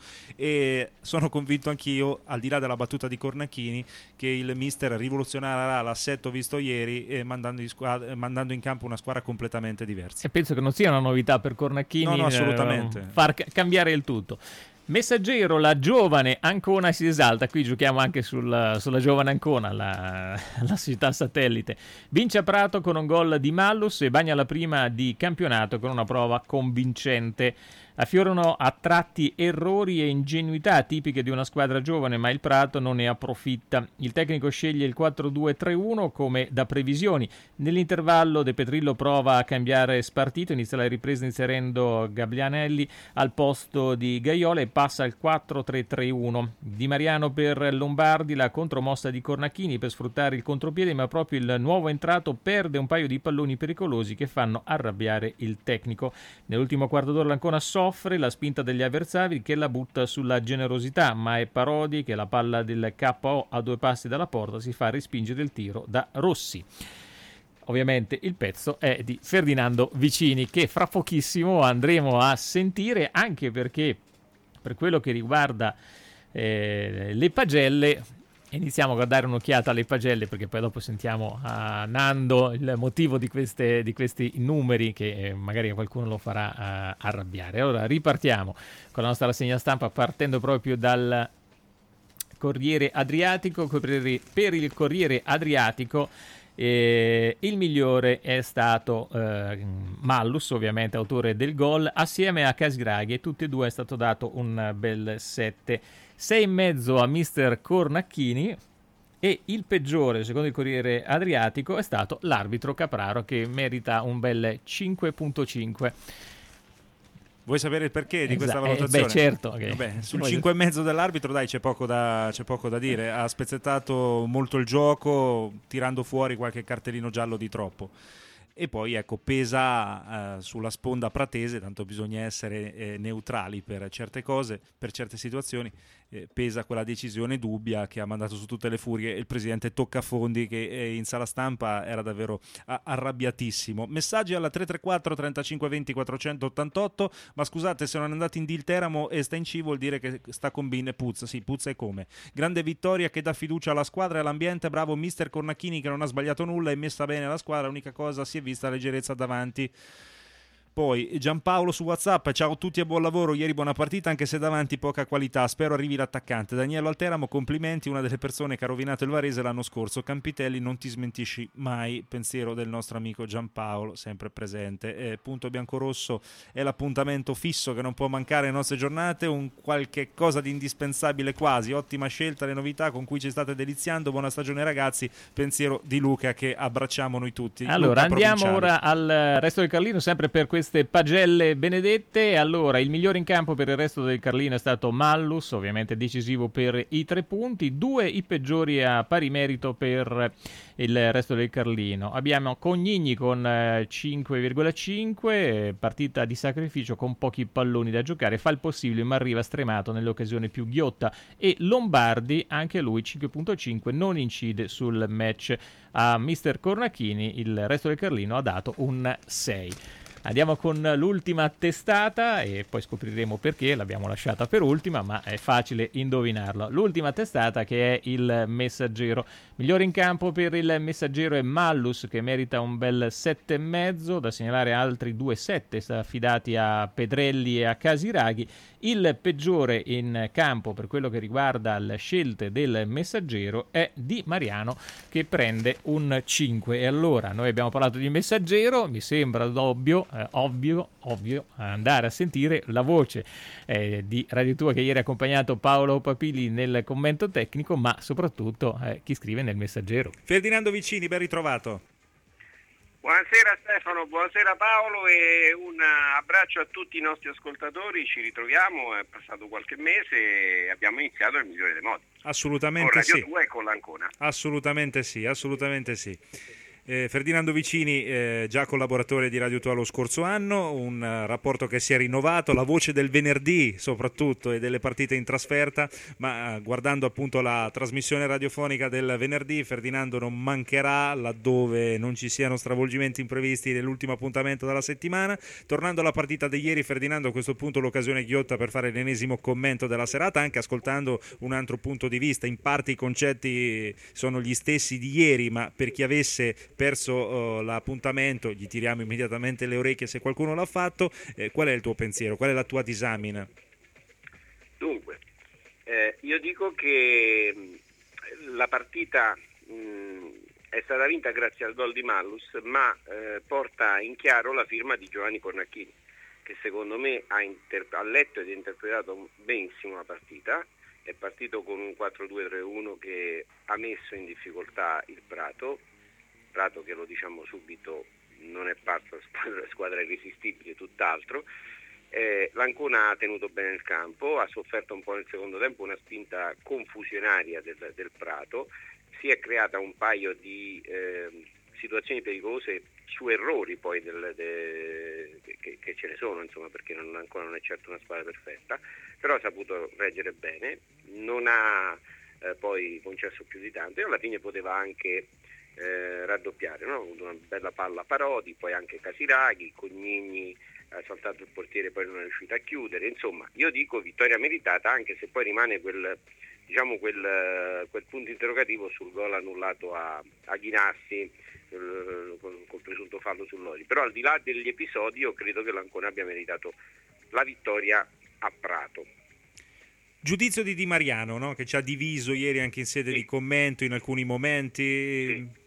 e sono convinto anch'io, al di là della battuta di Cornacchini, che il mister rivoluzionerà l'assetto visto ieri, mandando in campo una squadra completamente diversa. E penso che non sia una novità per Cornacchini, no, assolutamente. Far cambiare il tutto. Messaggero, la giovane Ancona si esalta. Qui giochiamo anche sulla giovane Ancona, la società satellite. Vince a Prato con un gol di Mallus e bagna la prima di campionato con una prova convincente. Affiorano a tratti errori e ingenuità tipiche di una squadra giovane, ma il Prato non ne approfitta. Il tecnico sceglie il 4-2-3-1 come da previsioni. Nell'intervallo De Petrillo prova a cambiare spartito, inizia la ripresa inserendo Gabrianelli al posto di Gaiola e passa al 4-3-3-1. Di Mariano per Lombardi, la contromossa di Cornacchini per sfruttare il contropiede, ma proprio il nuovo entrato perde un paio di palloni pericolosi che fanno arrabbiare il tecnico. Nell'ultimo quarto d'ora l'Ancona soffre la spinta degli avversari che la butta sulla generosità, ma è Parodi che la palla del KO a 2 passi dalla porta si fa respingere il tiro da Rossi. Ovviamente il pezzo è di Ferdinando Vicini, che fra pochissimo andremo a sentire, anche perché per quello che riguarda le pagelle, iniziamo a dare un'occhiata alle pagelle, perché poi dopo sentiamo a Nando il motivo di questi numeri che magari qualcuno lo farà arrabbiare. Allora ripartiamo con la nostra rassegna stampa, partendo proprio dal Corriere Adriatico. Per il Corriere Adriatico Il migliore è stato Mallus, ovviamente autore del gol, assieme a Casiraghi, e tutti e due è stato dato un bel 7. 6,5 a mister Cornacchini, e il peggiore, secondo il Corriere Adriatico, è stato l'arbitro Capraro, che merita un bel 5,5. Vuoi sapere il perché di questa valutazione? Certo. Okay. Vabbè, sul 5,5 dell'arbitro, dai, c'è poco da dire. Ha spezzettato molto il gioco, tirando fuori qualche cartellino giallo di troppo. E poi, ecco, pesa sulla sponda pratese, tanto bisogna essere neutrali per certe cose, per certe situazioni. Pesa quella decisione dubbia che ha mandato su tutte le furie il presidente Toccafondi, che in sala stampa era davvero arrabbiatissimo. Messaggi alla 334 35 20 488. Ma scusate, se non andate in Dilteramo e sta in C, vuol dire che sta con Bin e puzza. Sì, puzza e come. Grande vittoria che dà fiducia alla squadra e all'ambiente. Bravo mister Cornacchini, che non ha sbagliato nulla e messa bene la squadra. L'unica cosa, si è vista leggerezza davanti. Poi Giampaolo su WhatsApp: ciao a tutti e buon lavoro, ieri buona partita anche se davanti poca qualità, spero arrivi l'attaccante. Daniele Alteramo, complimenti, una delle persone che ha rovinato il Varese l'anno scorso. Campitelli, non ti smentisci mai. Pensiero del nostro amico Giampaolo, sempre presente. Punto biancorosso è l'appuntamento fisso che non può mancare nelle nostre giornate, un qualche cosa di indispensabile quasi. Ottima scelta, le novità con cui ci state deliziando, buona stagione ragazzi. Pensiero di Luca, che abbracciamo noi tutti. Allora andiamo ora al resto del Carlino, sempre per queste pagelle benedette. Allora, il migliore in campo per il resto del Carlino è stato Mallus, ovviamente decisivo per i 3 punti. 2 i peggiori a pari merito per il resto del Carlino. Abbiamo Cognigni con 5,5, partita di sacrificio con pochi palloni da giocare, fa il possibile ma arriva stremato nell'occasione più ghiotta. E Lombardi, anche lui 5,5, non incide sul match. A mister Cornacchini il resto del Carlino ha dato un 6. Andiamo con l'ultima testata e poi scopriremo perché l'abbiamo lasciata per ultima, ma è facile indovinarlo. L'ultima testata, che è il Messaggero. Migliore in campo per il Messaggero è Mallus, che merita un bel 7,5, da segnalare altri 2,7 affidati a Pedrelli e a Casiraghi. Il peggiore in campo per quello che riguarda le scelte del Messaggero è Di Mariano, che prende un 5. E allora, noi abbiamo parlato di Messaggero, mi sembra ovvio andare a sentire la voce di Radio Tua, che ieri ha accompagnato Paolo Papili nel commento tecnico, ma soprattutto chi scrive nel Messaggero. Ferdinando Vicini, ben ritrovato. Buonasera Stefano, buonasera Paolo e un abbraccio a tutti i nostri ascoltatori. Ci ritroviamo, è passato qualche mese e abbiamo iniziato il migliore dei modi. Assolutamente con Radio sì. 2 e con l'Ancona. Assolutamente sì. Ferdinando Vicini, già collaboratore di Radio Tua lo scorso anno, un rapporto che si è rinnovato, la voce del venerdì soprattutto e delle partite in trasferta, ma guardando appunto la trasmissione radiofonica del venerdì, Ferdinando non mancherà laddove non ci siano stravolgimenti imprevisti nell'ultimo appuntamento della settimana. Tornando alla partita di ieri, Ferdinando, a questo punto l'occasione ghiotta per fare l'ennesimo commento della serata, anche ascoltando un altro punto di vista. In parte i concetti sono gli stessi di ieri, ma per chi avesse perso l'appuntamento gli tiriamo immediatamente le orecchie se qualcuno l'ha fatto. Qual è il tuo pensiero? Qual è la tua disamina? Dunque, io dico che la partita è stata vinta grazie al gol di Mallus, ma porta in chiaro la firma di Giovanni Cornacchini, che secondo me ha letto ed interpretato benissimo la partita. È partito con un 4-2-3-1 che ha messo in difficoltà il Prato, che lo diciamo subito non è parsa squadra irresistibile, tutt'altro. L'Ancona ha tenuto bene il campo, ha sofferto un po' nel secondo tempo una spinta confusionaria del Prato, si è creata un paio di situazioni pericolose su errori poi che ce ne sono, insomma, perché ancora non è certo una squadra perfetta, però ha saputo reggere bene, non ha poi concesso più di tanto e alla fine poteva anche raddoppiare, no? Ha avuto una bella palla Parodi, poi anche Casiraghi, Cognigni ha saltato il portiere, poi non è riuscito a chiudere. Insomma, io dico vittoria meritata, anche se poi rimane quel punto interrogativo sul gol annullato a Ghinassi col presunto fallo su Lodi. Però al di là degli episodi io credo che l'Ancona abbia meritato la vittoria a Prato. Giudizio di Di Mariano, no? Che ci ha diviso ieri anche in sede di commento in alcuni momenti. Sì.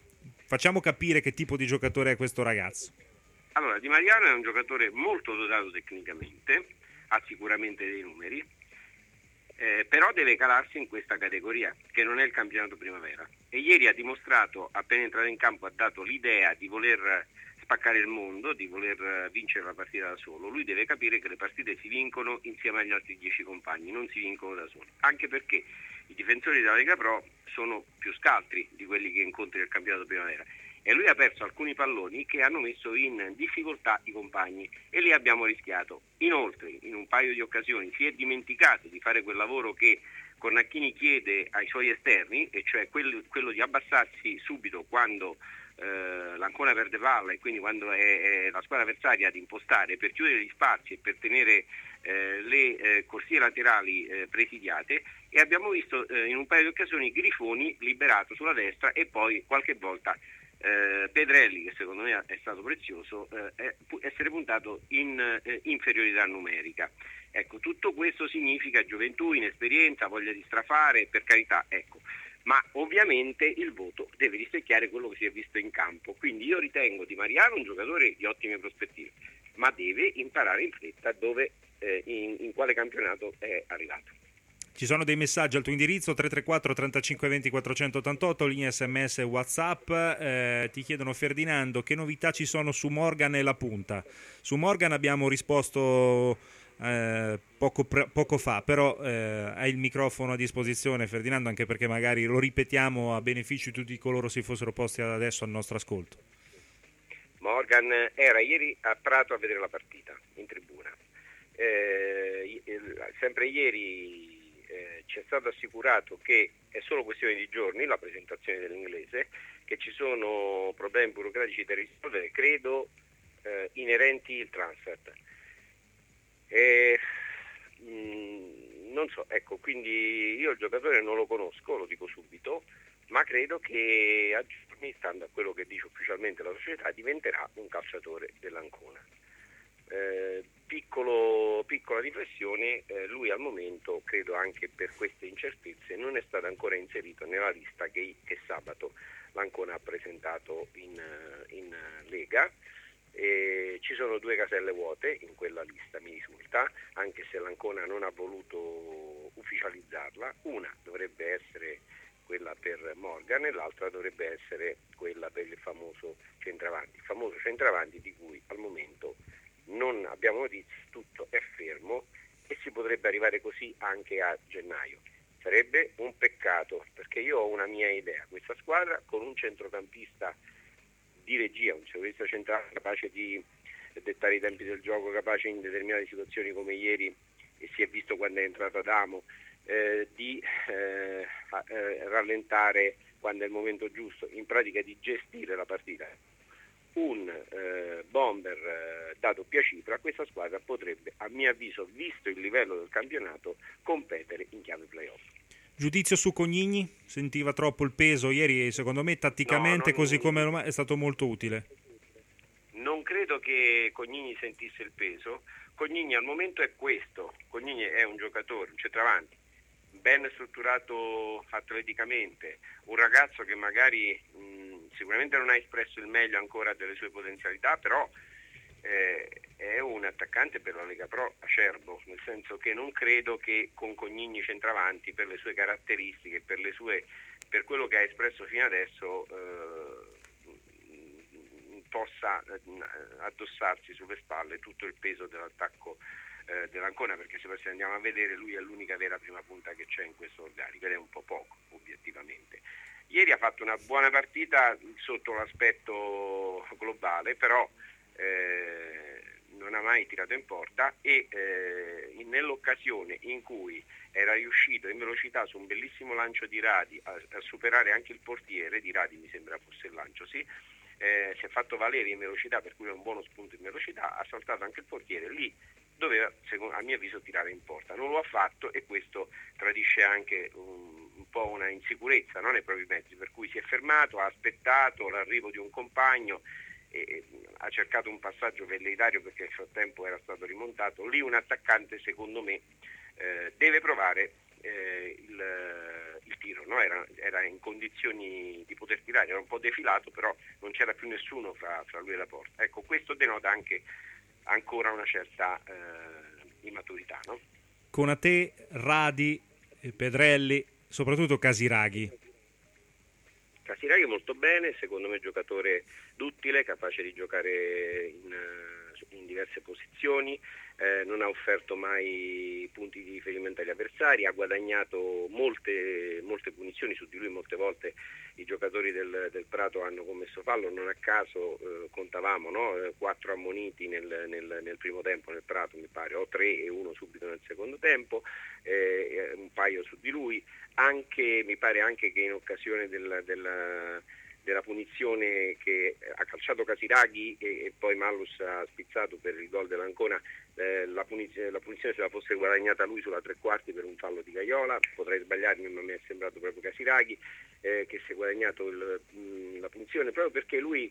Facciamo capire che tipo di giocatore è questo ragazzo. Allora, Di Mariano è un giocatore molto dotato tecnicamente, ha sicuramente dei numeri, però deve calarsi in questa categoria, che non è il campionato primavera. E ieri ha dimostrato, appena entrato in campo, ha dato l'idea di voler spaccare il mondo, di voler vincere la partita da solo. Lui deve capire che le partite si vincono insieme agli altri 10 compagni, non si vincono da soli, anche perché i difensori della Lega Pro sono più scaltri di quelli che incontri nel campionato primavera, e lui ha perso alcuni palloni che hanno messo in difficoltà i compagni, e lì abbiamo rischiato. Inoltre, in un paio di occasioni si è dimenticato di fare quel lavoro che Cornacchini chiede ai suoi esterni, e cioè quello di abbassarsi subito quando l'Ancona perde palla, e quindi quando è la squadra avversaria ad impostare per chiudere gli spazi e per tenere le corsie laterali presidiate. E abbiamo visto in un paio di occasioni Grifoni liberato sulla destra, e poi qualche volta Pedrelli, che secondo me è stato prezioso, essere puntato in inferiorità numerica. Ecco, tutto questo significa gioventù, inesperienza, voglia di strafare, per carità, ecco. Ma ovviamente il voto deve rispecchiare quello che si è visto in campo. Quindi io ritengo Di Mariano un giocatore di ottime prospettive, ma deve imparare in fretta dove in quale campionato è arrivato. Ci sono dei messaggi al tuo indirizzo 334 35 20 488, linea SMS e WhatsApp. Ti chiedono, Ferdinando, che novità ci sono su Morgan e la punta. Su Morgan abbiamo risposto poco fa, però hai il microfono a disposizione, Ferdinando, anche perché magari lo ripetiamo a beneficio di tutti coloro si fossero posti adesso al nostro ascolto. Morgan era ieri a Prato a vedere la partita in tribuna. Sempre ieri ci è stato assicurato che è solo questione di giorni la presentazione dell'inglese, che ci sono problemi burocratici da risolvere, credo inerenti al transfer. Non so, ecco, quindi io il giocatore non lo conosco, lo dico subito, ma credo che a giorni, stando a quello che dice ufficialmente la società, diventerà un calciatore dell'Ancona. Piccola riflessione, lui al momento, credo anche per queste incertezze, non è stato ancora inserito nella lista che sabato l'Ancona ha presentato in Lega. Ci sono 2 caselle vuote in quella lista, mi risulta, anche se l'Ancona non ha voluto ufficializzarla. Una dovrebbe essere quella per Morgan e l'altra dovrebbe essere quella per il famoso centravanti di cui al momento non abbiamo notizie, tutto è fermo e si potrebbe arrivare così anche a gennaio. Sarebbe un peccato, perché io ho una mia idea. Questa squadra con un centrocampista di regia, un centrocampista centrale capace di dettare i tempi del gioco, capace in determinate situazioni come ieri, e si è visto quando è entrato Adamo, di rallentare quando è il momento giusto, in pratica di gestire la partita. Un bomber da doppia cifra, questa squadra potrebbe, a mio avviso, visto il livello del campionato, competere in chiave playoff. Giudizio su Cognigni? Sentiva troppo il peso ieri, secondo me tatticamente come è stato molto utile. Non credo che Cognigni sentisse il peso. Cognigni al momento è questo. Cognigni è un giocatore, un centravanti ben strutturato atleticamente, un ragazzo che magari sicuramente non ha espresso il meglio ancora delle sue potenzialità, però è un attaccante per la Lega Pro acerbo, nel senso che non credo che con Cognigni centravanti, per le sue caratteristiche, per quello che ha espresso fino adesso, possa addossarsi sulle spalle tutto il peso dell'attacco dell'Ancona, perché se andiamo a vedere lui è l'unica vera prima punta che c'è in questo organico ed è un po' poco obiettivamente. Ieri ha fatto una buona partita sotto l'aspetto globale, però non ha mai tirato in porta e nell'occasione in cui era riuscito in velocità su un bellissimo lancio di Radi a superare anche il portiere di Radi, mi sembra fosse il lancio, sì, si è fatto valere in velocità, per cui è un buono spunto in velocità, ha saltato anche il portiere, lì doveva, a mio avviso, tirare in porta. Non lo ha fatto e questo tradisce anche un po' una insicurezza, no, nei propri mezzi, per cui si è fermato, ha aspettato l'arrivo di un compagno e ha cercato un passaggio velleitario perché nel frattempo era stato rimontato. Lì un attaccante, secondo me, deve provare il tiro, no? Era in condizioni di poter tirare, era un po' defilato, però non c'era più nessuno fra lui e la porta. Ecco, questo denota anche ancora una certa immaturità, no? Konate, Radi, Pedrelli, soprattutto Casiraghi. Casiraghi molto bene, secondo me giocatore duttile, capace di giocare in diverse posizioni, non ha offerto mai punti di riferimento agli avversari, ha guadagnato molte punizioni su di lui, molte volte i giocatori del Prato hanno commesso fallo, non a caso contavamo, no? 4 ammoniti nel primo tempo nel Prato, mi pare, o 3 e 1 subito nel secondo tempo, un paio su di lui, mi pare anche che in occasione della punizione che ha calciato Casiraghi e poi Mallus ha spizzato per il gol dell'Ancona, la punizione se la fosse guadagnata lui sulla tre quarti per un fallo di Gaiola, potrei sbagliarmi ma mi è sembrato proprio Casiraghi che si è guadagnato la punizione proprio perché lui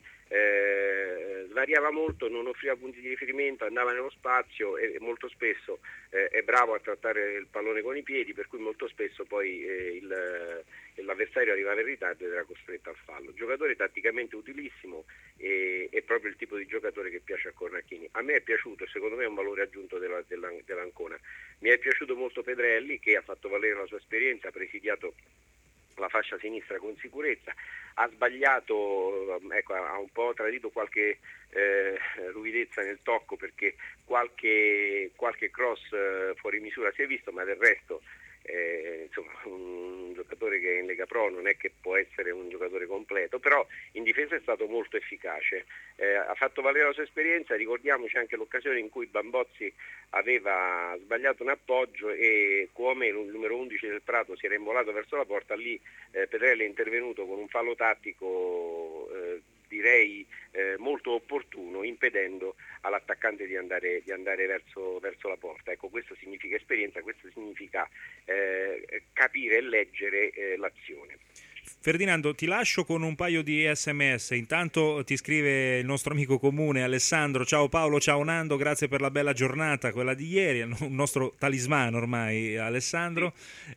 svariava molto, non offriva punti di riferimento, andava nello spazio e molto spesso è bravo a trattare il pallone con i piedi, per cui molto spesso poi l'avversario arrivava in ritardo ed era costretto al fallo. Giocatore tatticamente utilissimo e è proprio il tipo di giocatore che piace a Cornacchini. A me è piaciuto, secondo me è un valore aggiunto dell'Ancona. Mi è piaciuto molto Pedrelli che ha fatto valere la sua esperienza, ha presidiato la fascia sinistra con sicurezza, ha sbagliato, ecco, ha un po' tradito qualche ruvidezza nel tocco perché qualche cross fuori misura si è visto, ma del resto insomma un giocatore che è in Lega Pro non è che può essere un giocatore completo, però in difesa è stato molto efficace, ha fatto valere la sua esperienza. Ricordiamoci anche l'occasione in cui Bambozzi aveva sbagliato un appoggio e come il numero 11 del Prato si era involato verso la porta, lì Pedrelli è intervenuto con un fallo tattico direi molto opportuno, impedendo all'attaccante di andare verso la porta. Ecco, questo significa esperienza, questo significa capire e leggere l'azione. Ferdinando, ti lascio con un paio di SMS. Intanto ti scrive il nostro amico comune Alessandro: ciao Paolo, ciao Nando, grazie per la bella giornata, quella di ieri, un nostro talismano ormai Alessandro.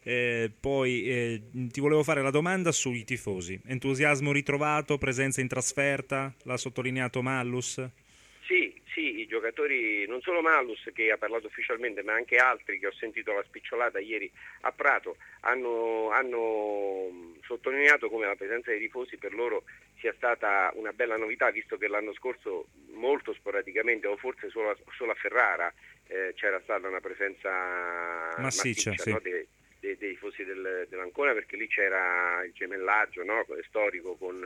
Poi ti volevo fare la domanda sui tifosi, entusiasmo ritrovato, presenza in trasferta, l'ha sottolineato Mallus? Sì, i giocatori, non solo Mallus che ha parlato ufficialmente, ma anche altri che ho sentito la spicciolata ieri a Prato, hanno sottolineato come la presenza dei tifosi per loro sia stata una bella novità, visto che l'anno scorso molto sporadicamente, o forse solo a Ferrara, c'era stata una presenza massiccia sì. No? Dei tifosi dell'Ancona, perché lì c'era il gemellaggio, no? Storico con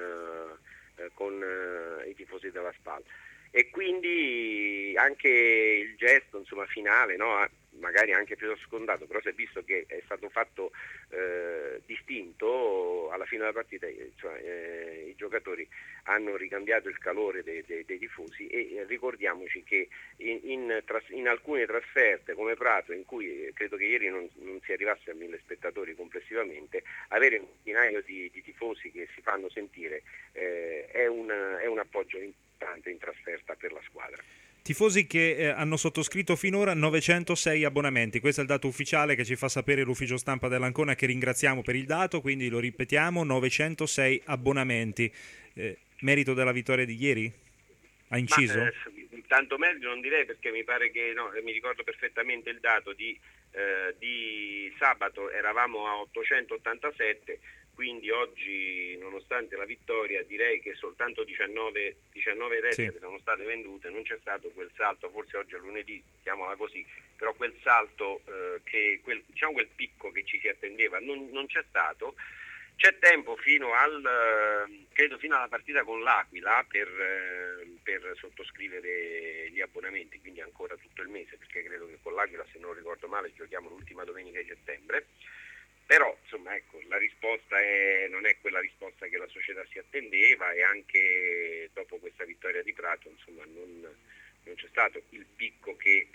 i tifosi della SPAL. E quindi anche il gesto, insomma, finale, no? Magari anche più scontato, però si è visto che è stato fatto distinto alla fine della partita, cioè, i giocatori hanno ricambiato il calore dei tifosi e ricordiamoci che in alcune trasferte come Prato, in cui credo che ieri non si arrivasse a 1000 spettatori complessivamente, avere un migliaio di tifosi che si fanno sentire è un appoggio importante in trasferta per la squadra. Tifosi che hanno sottoscritto finora 906 abbonamenti, questo è il dato ufficiale che ci fa sapere l'ufficio stampa dell'Ancona, che ringraziamo per il dato, quindi lo ripetiamo, 906 abbonamenti. Merito della vittoria di ieri? Ha inciso? Tanto merito non direi, perché mi pare che mi ricordo perfettamente il dato di sabato, eravamo a 887, quindi oggi, nonostante la vittoria, direi che soltanto 19 reti che sono state vendute, non c'è stato quel salto, forse oggi è lunedì, chiamiamola così, però quel salto, quel picco che ci si attendeva non c'è stato. C'è tempo credo fino alla partita con l'Aquila per sottoscrivere gli abbonamenti, quindi ancora tutto il mese, perché credo che con l'Aquila, se non ricordo male, giochiamo l'ultima domenica di settembre. Però insomma, ecco, la risposta non è quella risposta che la società si attendeva, e anche dopo questa vittoria di Prato insomma non c'è stato il picco che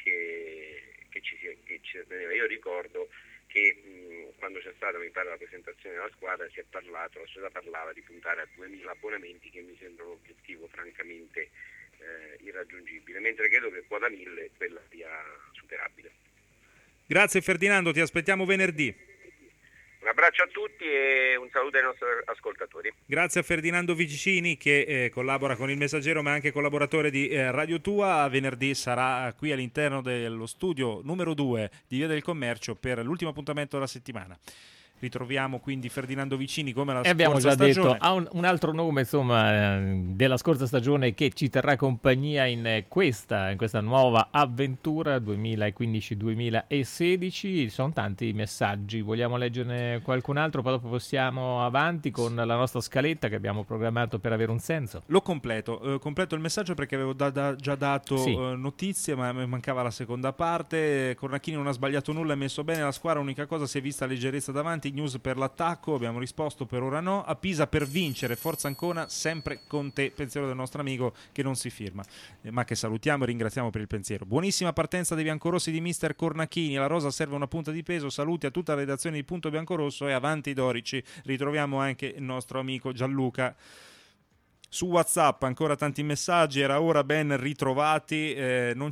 ci attendeva. Io ricordo che quando c'è stata, mi pare, la presentazione della squadra, la società parlava di puntare a 2000 abbonamenti, che mi sembra un obiettivo francamente irraggiungibile, mentre credo che quota 1000 quella sia superabile. Grazie Ferdinando, ti aspettiamo venerdì. Un abbraccio. abbraccio a tutti e un saluto ai nostri ascoltatori. Grazie a Ferdinando Vicini che collabora con Il Messaggero ma è anche collaboratore di Radio Tua. Venerdì sarà qui all'interno dello studio numero 2 di Via del Commercio per l'ultimo appuntamento della settimana. Ritroviamo quindi Ferdinando Vicini come la scorsa abbiamo già stagione. detto, ha un altro nome insomma della scorsa stagione che ci terrà compagnia in questa nuova avventura 2015-2016. Sono tanti i messaggi, vogliamo leggerne qualcun altro, poi dopo possiamo avanti con la nostra scaletta che abbiamo programmato per avere un senso. Lo completo il messaggio perché avevo già dato notizie, ma mi mancava la seconda parte. Cornacchini non ha sbagliato nulla, ha messo bene la squadra, unica cosa si è vista leggerezza davanti. News per l'attacco, abbiamo risposto per ora no. A Pisa per vincere, forza Ancona, sempre con te. Pensiero del nostro amico che non si firma, ma che salutiamo e ringraziamo per il pensiero. Buonissima partenza dei biancorossi di mister Cornacchini, la rosa serve una punta di peso. Saluti a tutta la redazione di Punto Biancorosso e avanti i dorici. Ritroviamo anche il nostro amico Gianluca su WhatsApp, ancora tanti messaggi. Era ora, ben ritrovati, non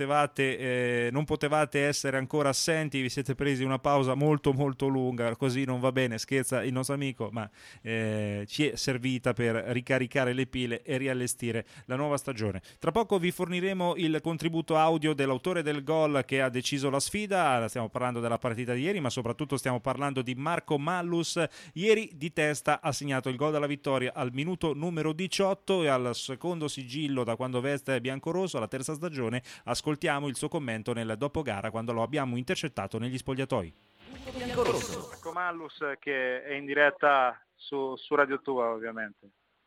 potevate essere ancora assenti, vi siete presi una pausa molto molto lunga, così non va bene, scherza il nostro amico, ma ci è servita per ricaricare le pile e riallestire la nuova stagione. Tra poco vi forniremo il contributo audio dell'autore del gol che ha deciso la sfida. Stiamo parlando della partita di ieri, ma soprattutto stiamo parlando di Marco Mallus. Ieri di testa ha segnato il gol della vittoria al minuto numero 18 e al secondo sigillo da quando veste biancorosso alla terza stagione. Ascoltiamo il suo commento nel dopogara quando lo abbiamo intercettato negli spogliatoi. Marco Mallus che è in diretta su Radio Tua, ovviamente.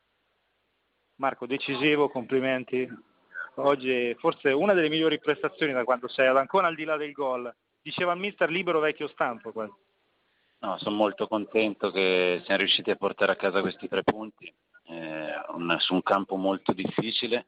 Marco, decisivo, complimenti. Oggi forse una delle migliori prestazioni da quando sei ad Ancona, al di là del gol. Diceva il mister, libero vecchio stampo. No, sono molto contento che siamo riusciti a portare a casa questi 3 punti. Su un campo molto difficile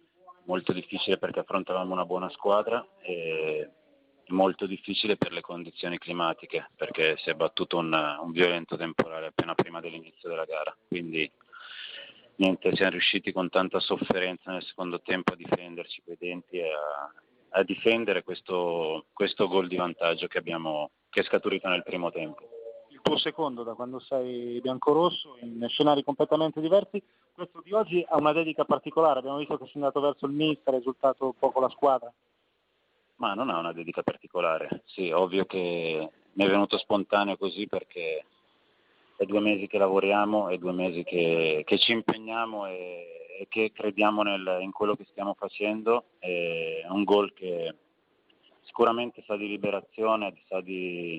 perché affrontavamo una buona squadra e molto difficile per le condizioni climatiche, perché si è battuto un violento temporale appena prima dell'inizio della gara, quindi niente, siamo riusciti con tanta sofferenza nel secondo tempo a difenderci coi denti e a difendere questo gol di vantaggio che è scaturito nel primo tempo. Tuo secondo da quando sei biancorosso, in scenari completamente diversi. Questo di oggi ha una dedica particolare, abbiamo visto che sei andato verso il mister, ha risultato un po' con la squadra. Ma non ha una dedica particolare, sì, ovvio che mi è venuto spontaneo così perché è 2 mesi che lavoriamo, è 2 mesi che ci impegniamo e che crediamo in quello che stiamo facendo. È un gol che sicuramente sa di liberazione, sa di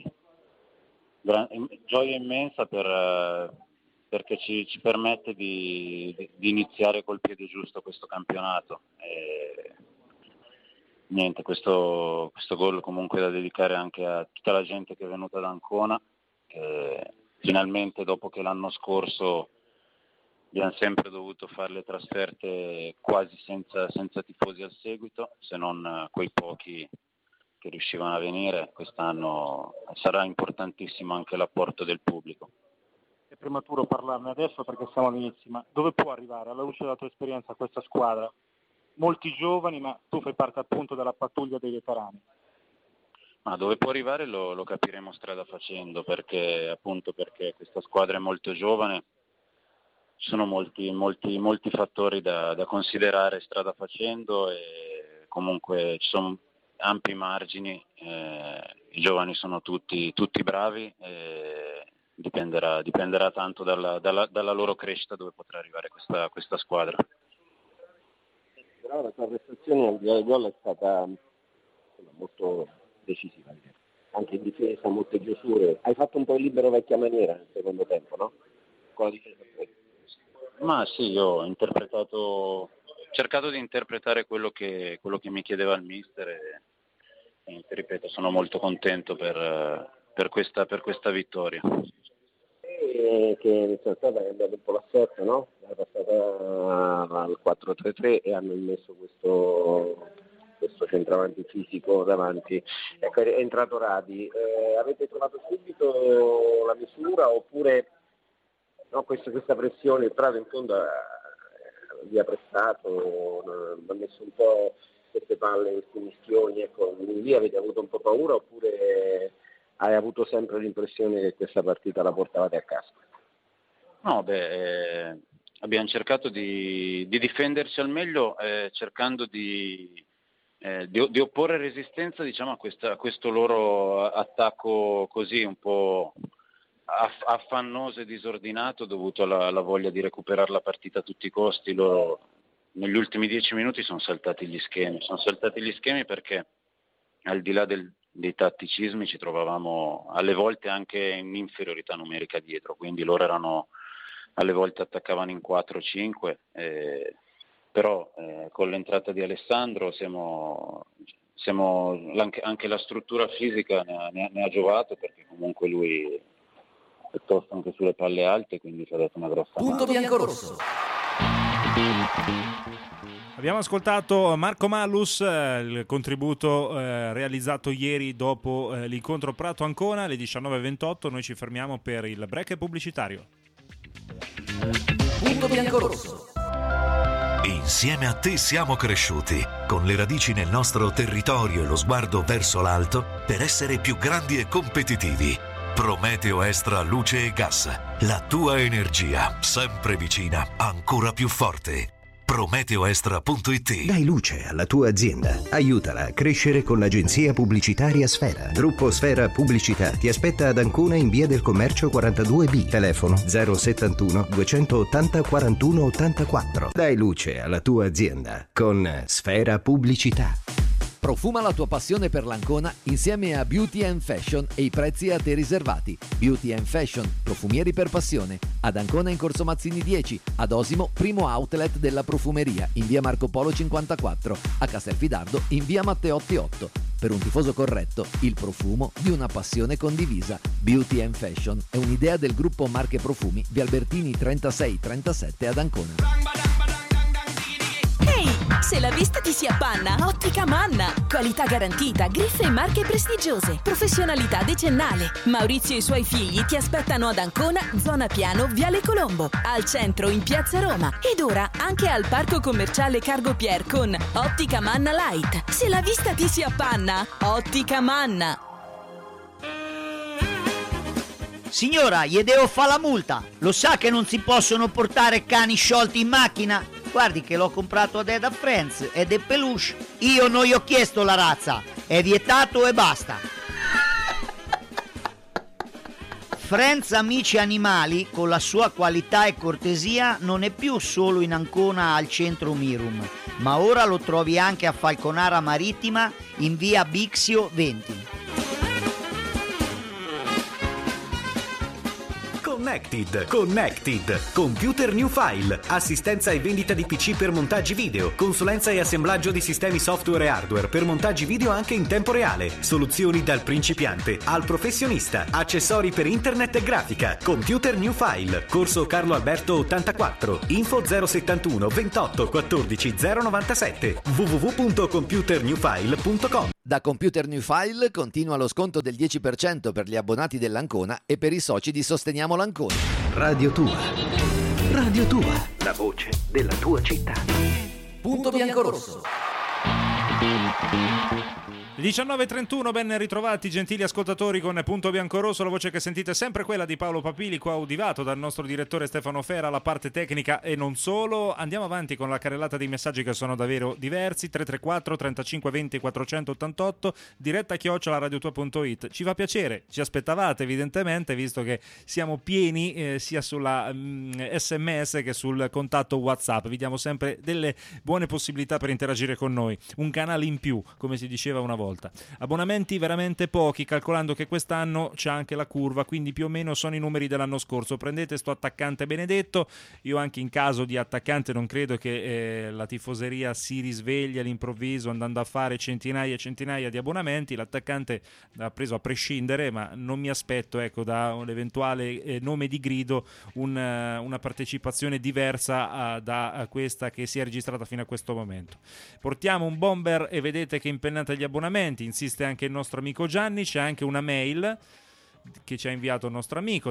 gioia immensa perché ci permette di iniziare col piede giusto questo campionato. Niente, questo gol comunque da dedicare anche a tutta la gente che è venuta da Ancona, che finalmente dopo che l'anno scorso abbiamo sempre dovuto fare le trasferte quasi senza tifosi al seguito, se non quei pochi che riuscivano a venire, quest'anno sarà importantissimo anche l'apporto del pubblico. È prematuro parlarne adesso perché siamo all'inizio, ma dove può arrivare alla luce della tua esperienza questa squadra? Molti giovani, ma tu fai parte appunto della pattuglia dei veterani. Ma dove può arrivare lo capiremo strada facendo, perché questa squadra è molto giovane, ci sono molti fattori da considerare strada facendo e comunque ci sono ampi margini, i giovani sono tutti bravi, dipenderà tanto dalla loro crescita dove potrà arrivare questa squadra. Però la tua prestazione al di là del gol è stata molto decisiva, anche in difesa, molte chiusure. Hai fatto un po' il libero vecchia maniera nel secondo tempo, no? Con la difesa. Ma sì, io ho cercato di interpretare quello che mi chiedeva il mister e ripeto, sono molto contento per questa vittoria. Che è cambiato un po' l'assetto, no? È passata al 4-3-3 e hanno immesso questo centravanti fisico davanti. Ecco, è entrato Radi. Avete trovato subito la misura oppure no, questa pressione il Prato in fondo vi ha prestato, ha messo un po' queste palle, questi mischioni, ecco, lì avete avuto un po' paura oppure hai avuto sempre l'impressione che questa partita la portavate a casa? No, abbiamo cercato di difenderci al meglio, cercando di opporre resistenza, diciamo, a questo loro attacco così un po' affannoso e disordinato, dovuto alla voglia di recuperare la partita a tutti i costi. Loro negli ultimi 10 minuti sono saltati gli schemi perché al di là dei tatticismi ci trovavamo alle volte anche in inferiorità numerica dietro, quindi loro erano, alle volte attaccavano in 4-5, però con l'entrata di Alessandro anche la struttura fisica ne ha giovato, perché comunque lui è piuttosto anche sulle palle alte, quindi ci ha dato una grossa mano. Punto biancorosso. Abbiamo ascoltato Marco Mallus, il contributo realizzato ieri dopo l'incontro Prato-Ancona alle 19:28. Noi ci fermiamo per il break pubblicitario. Punto biancorosso. Insieme a te siamo cresciuti, con le radici nel nostro territorio e lo sguardo verso l'alto, per essere più grandi e competitivi. Prometeo Extra Luce e Gas, la tua energia, sempre vicina, ancora più forte. PrometeoExtra.it. Dai luce alla tua azienda. Aiutala a crescere con l'agenzia pubblicitaria Sfera. Gruppo Sfera Pubblicità ti aspetta ad Ancona in via del Commercio 42B. Telefono 071 280 41 84. Dai luce alla tua azienda con Sfera Pubblicità. Profuma la tua passione per l'Ancona insieme a Beauty & Fashion e i prezzi a te riservati. Beauty & Fashion, profumieri per passione. Ad Ancona in Corso Mazzini 10, ad Osimo, primo outlet della profumeria, in via Marco Polo 54, a Castelfidardo in via Matteotti 8. Per un tifoso corretto, il profumo di una passione condivisa. Beauty & Fashion è un'idea del gruppo Marche Profumi, via Albertini 36-37 ad Ancona. Ehi, se la vista ti si appanna, Ottica Manna. Qualità garantita, griffe e marche prestigiose, professionalità decennale. Maurizio e i suoi figli ti aspettano ad Ancona, zona Piano, Viale Colombo, al centro in Piazza Roma ed ora anche al parco commerciale Cargo Pier con Ottica Manna Light. Se la vista ti si appanna, Ottica Manna. Signora, gli devo fare la multa. Lo sa che non si possono portare cani sciolti in macchina? Guardi che l'ho comprato ad Eda Friends ed è peluche. Io non gli ho chiesto la razza, è vietato e basta. Friends Amici Animali, con la sua qualità e cortesia, non è più solo in Ancona al centro Mirum, ma ora lo trovi anche a Falconara Marittima in via Bixio 20. Connected. Computer New File. Assistenza e vendita di PC per montaggi video. Consulenza e assemblaggio di sistemi software e hardware per montaggi video anche in tempo reale. Soluzioni dal principiante al professionista. Accessori per internet e grafica. Computer New File. Corso Carlo Alberto 84. Info 071 28 14 097. www.computernewfile.com. Da Computer New File continua lo sconto del 10% per gli abbonati dell'Ancona e per i soci di Sosteniamo l'Ancona. Radio Tua. Radio Tua. La voce della tua città. Punto biancorosso. 19:31, ben ritrovati gentili ascoltatori con Punto Biancorosso, la voce che sentite è sempre quella di Paolo Papili, coadiuvato dal nostro direttore Stefano Fera, la parte tecnica e non solo. Andiamo avanti con la carrellata dei messaggi che sono davvero diversi. 334 35 20 488, diretta @radiotua.it. Ci fa piacere, ci aspettavate evidentemente, visto che siamo pieni sia sulla SMS che sul contatto WhatsApp. Vi diamo sempre delle buone possibilità per interagire con noi, un canale in più, come si diceva una volta. Abbonamenti veramente pochi, calcolando che quest'anno c'è anche la curva, quindi più o meno sono i numeri dell'anno scorso. Prendete sto attaccante benedetto. Io anche in caso di attaccante non credo che la tifoseria si risvegli all'improvviso andando a fare centinaia e centinaia di abbonamenti. L'attaccante ha preso a prescindere, ma non mi aspetto, ecco, da un eventuale nome di grido una partecipazione diversa da questa che si è registrata fino a questo momento. Portiamo un bomber e vedete che impennate gli abbonamenti. Insiste anche il nostro amico Gianni, c'è anche una mail che ci ha inviato il nostro amico,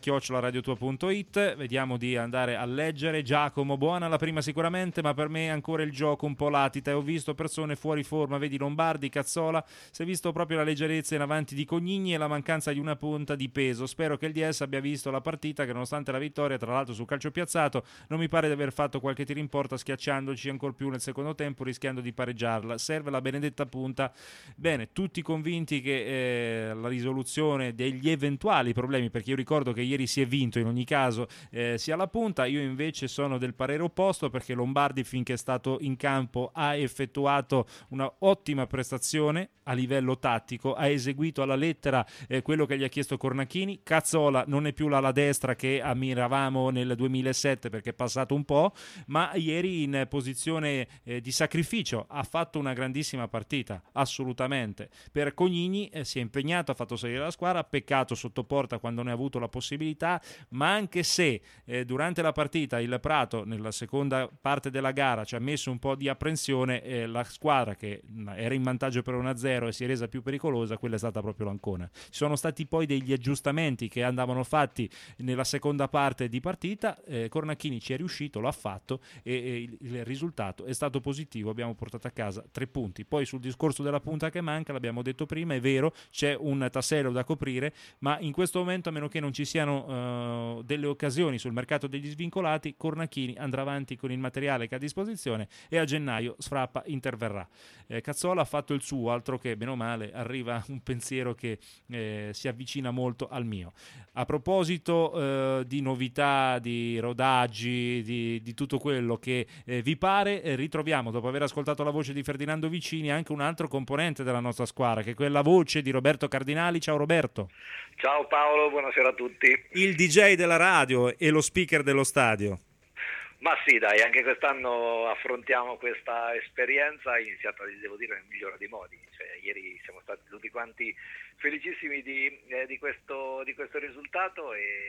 diretta@radiotua.it. Vediamo di andare a leggere. Giacomo: buona la prima sicuramente, ma per me ancora il gioco un po' latita, e ho visto persone fuori forma, vedi Lombardi, Cazzola, si è visto proprio la leggerezza in avanti di Cognini e la mancanza di una punta di peso. Spero che il DS abbia visto la partita, che nonostante la vittoria, tra l'altro sul calcio piazzato, non mi pare di aver fatto qualche tiro in porta, schiacciandoci ancor più nel secondo tempo, rischiando di pareggiarla. Serve la benedetta punta. Bene, tutti convinti che la risoluzione degli eventuali problemi, perché io ricordo che ieri si è vinto in ogni caso, sia la punta. Io invece sono del parere opposto, perché Lombardi, finché è stato in campo, ha effettuato una ottima prestazione a livello tattico, ha eseguito alla lettera quello che gli ha chiesto Cornacchini. Cazzola non è più l'ala destra che ammiravamo nel 2007, perché è passato un po', ma ieri in posizione di sacrificio ha fatto una grandissima partita, assolutamente. Per Cognini si è impegnato, ha fatto salire la squadra, peccato sotto porta quando ne ha avuto la possibilità, ma anche se durante la partita il Prato nella seconda parte della gara ci ha messo un po' di apprensione, la squadra che era in vantaggio per 1-0 e si è resa più pericolosa, quella è stata proprio l'Ancona. Ci sono stati poi degli aggiustamenti che andavano fatti nella seconda parte di partita, Cornacchini ci è riuscito, lo ha fatto, e il risultato è stato positivo, abbiamo portato a casa 3 punti. Poi sul discorso della punta che manca, l'abbiamo detto prima, è vero, c'è un tassello da coprire, ma in questo momento, a meno che non ci siano delle occasioni sul mercato degli svincolati, Cornacchini andrà avanti con il materiale che ha a disposizione e a gennaio Sfrappa interverrà. Cazzola ha fatto il suo, altro che bene o male arriva un pensiero che si avvicina molto al mio. A proposito di novità, di rodaggi, di tutto quello che vi pare, ritroviamo, dopo aver ascoltato la voce di Ferdinando Vicini, anche un altro componente della nostra squadra, che è quella voce di Roberto Cardinali. Ciao Roberto. Ciao Paolo, buonasera a tutti. Il DJ della radio e lo speaker dello stadio. Ma sì, dai, anche quest'anno affrontiamo questa esperienza, iniziata, devo dire, nel migliore dei modi. Cioè, ieri siamo stati tutti quanti felicissimi di questo risultato,